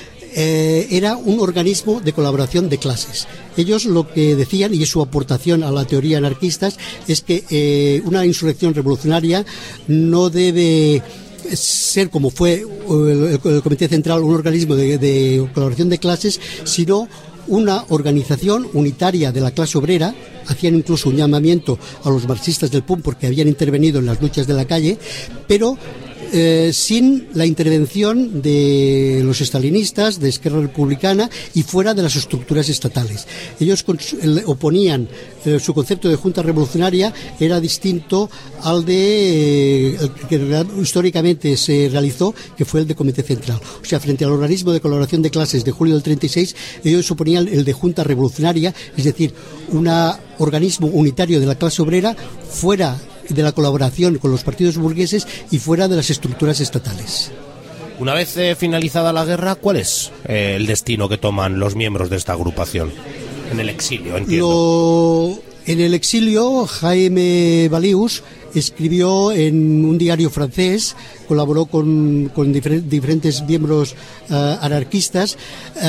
era un organismo de colaboración de clases. Ellos lo que decían, y es su aportación a la teoría anarquista, es que una insurrección revolucionaria no debe ser, como fue el Comité Central, un organismo de colaboración de clases, sino una organización unitaria de la clase obrera. Hacían incluso un llamamiento a los marxistas del PUM porque habían intervenido en las luchas de la calle, pero sin la intervención de los estalinistas, de Esquerra Republicana, y fuera de las estructuras estatales. Ellos oponían, su concepto de Junta Revolucionaria era distinto al de el que históricamente se realizó, que fue el de Comité Central. O sea, frente al organismo de colaboración de clases de julio del 36, ellos oponían el de Junta Revolucionaria, es decir, un organismo unitario de la clase obrera fuera de la colaboración con los partidos burgueses y fuera de las estructuras estatales. Una vez finalizada la guerra, ¿cuál es el destino que toman los miembros de esta agrupación? En el exilio, entiendo. En el exilio, Jaime Balius escribió en un diario francés, colaboró con diferentes miembros anarquistas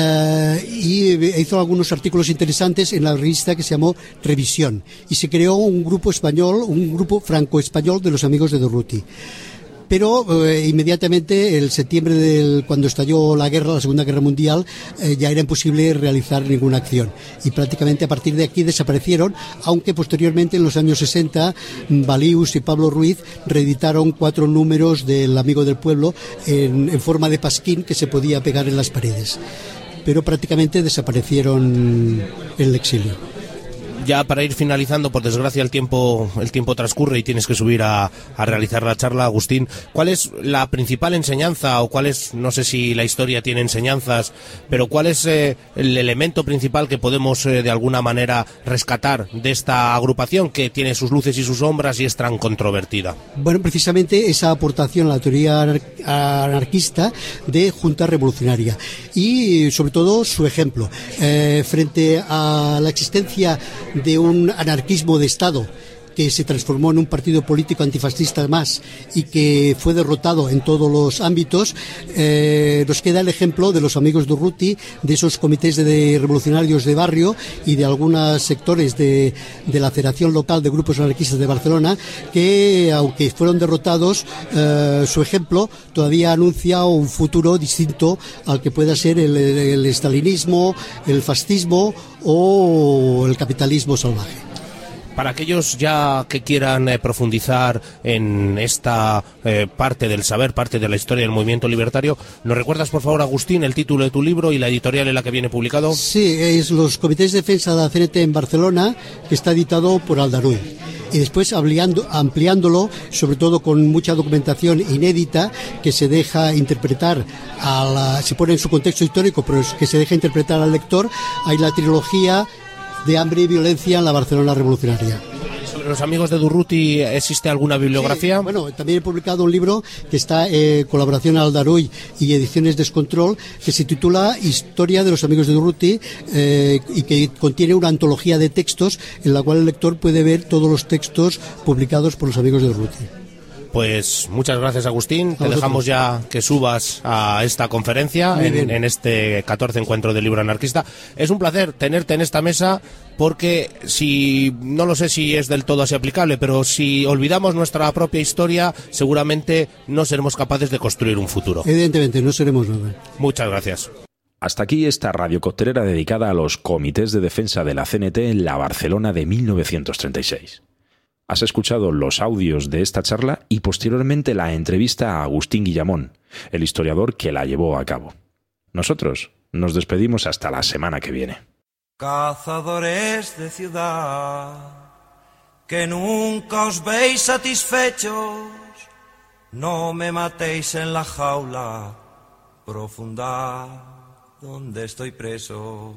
y hizo algunos artículos interesantes en la revista que se llamó Revisión, y se creó un grupo español, un grupo franco-español de los amigos de Durruti. Pero inmediatamente, en septiembre cuando estalló la guerra, la Segunda Guerra Mundial, ya era imposible realizar ninguna acción. Y prácticamente a partir de aquí desaparecieron, aunque posteriormente, en los años 60, Balius y Pablo Ruiz reeditaron 4 números del Amigo del Pueblo en forma de pasquín que se podía pegar en las paredes. Pero prácticamente desaparecieron en el exilio. Ya para ir finalizando, por desgracia el tiempo transcurre y tienes que subir a realizar la charla, Agustín. ¿Cuál es la principal enseñanza, o cuál es, no sé si la historia tiene enseñanzas, pero cuál es el elemento principal que podemos de alguna manera rescatar de esta agrupación que tiene sus luces y sus sombras y es tan controvertida? Bueno, precisamente esa aportación a la teoría anarquista de Junta Revolucionaria y sobre todo su ejemplo frente a la existencia de un anarquismo de Estado que se transformó en un partido político antifascista más y que fue derrotado en todos los ámbitos. Nos queda el ejemplo de los amigos de Durruti, de esos comités de revolucionarios de barrio y de algunos sectores de la Federación Local de Grupos Anarquistas de Barcelona, que aunque fueron derrotados, su ejemplo todavía anuncia un futuro distinto al que pueda ser el estalinismo, el fascismo o el capitalismo salvaje. Para aquellos ya que quieran profundizar en esta parte del saber, parte de la historia del movimiento libertario, ¿nos recuerdas, por favor, Agustín, el título de tu libro y la editorial en la que viene publicado? Sí, es Los Comités de Defensa de la CNT en Barcelona, que está editado por Aldaruy. Y después ampliándolo, sobre todo con mucha documentación inédita que se deja interpretar, se pone en su contexto histórico, pero que se deja interpretar al lector. Hay la trilogía de Hambre y Violencia en la Barcelona Revolucionaria. ¿Sobre los amigos de Durruti existe alguna bibliografía? Sí, bueno, también he publicado un libro que está en colaboración Aldaruy y Ediciones Descontrol, que se titula Historia de los amigos de Durruti, y que contiene una antología de textos en la cual el lector puede ver todos los textos publicados por los amigos de Durruti. Pues muchas gracias, Agustín. Te dejamos ya que subas a esta conferencia en este 14 encuentro del libro anarquista. Es un placer tenerte en esta mesa porque no lo sé si es del todo así aplicable, pero si olvidamos nuestra propia historia, seguramente no seremos capaces de construir un futuro. Evidentemente, no seremos nada. Muchas gracias. Hasta aquí esta radio coctelera dedicada a los comités de defensa de la CNT en la Barcelona de 1936. Has escuchado los audios de esta charla y posteriormente la entrevista a Agustín Guillamón, el historiador que la llevó a cabo. Nosotros nos despedimos hasta la semana que viene. Cazadores de ciudad, que nunca os veis satisfechos, no me matéis en la jaula profunda donde estoy preso.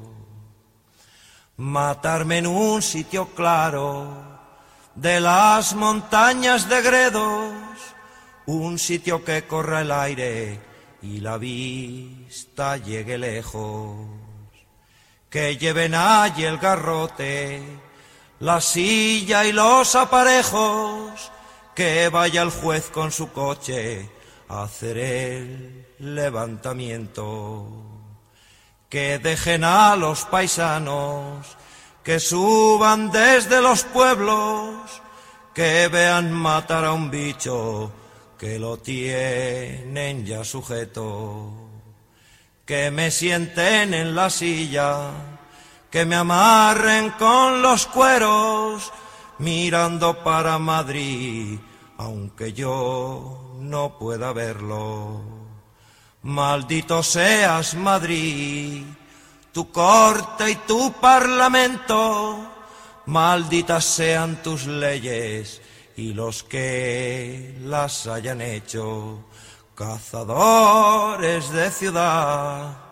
Matarme en un sitio claro de las montañas de Gredos, un sitio que corra el aire y la vista llegue lejos, que lleven allí el garrote, la silla y los aparejos, que vaya el juez con su coche a hacer el levantamiento, que dejen a los paisanos que suban desde los pueblos, que vean matar a un bicho que lo tienen ya sujeto, que me sienten en la silla, que me amarren con los cueros, mirando para Madrid, aunque yo no pueda verlo. Maldito seas, Madrid, tu corte y tu parlamento, malditas sean tus leyes y los que las hayan hecho. Cazadores de ciudad,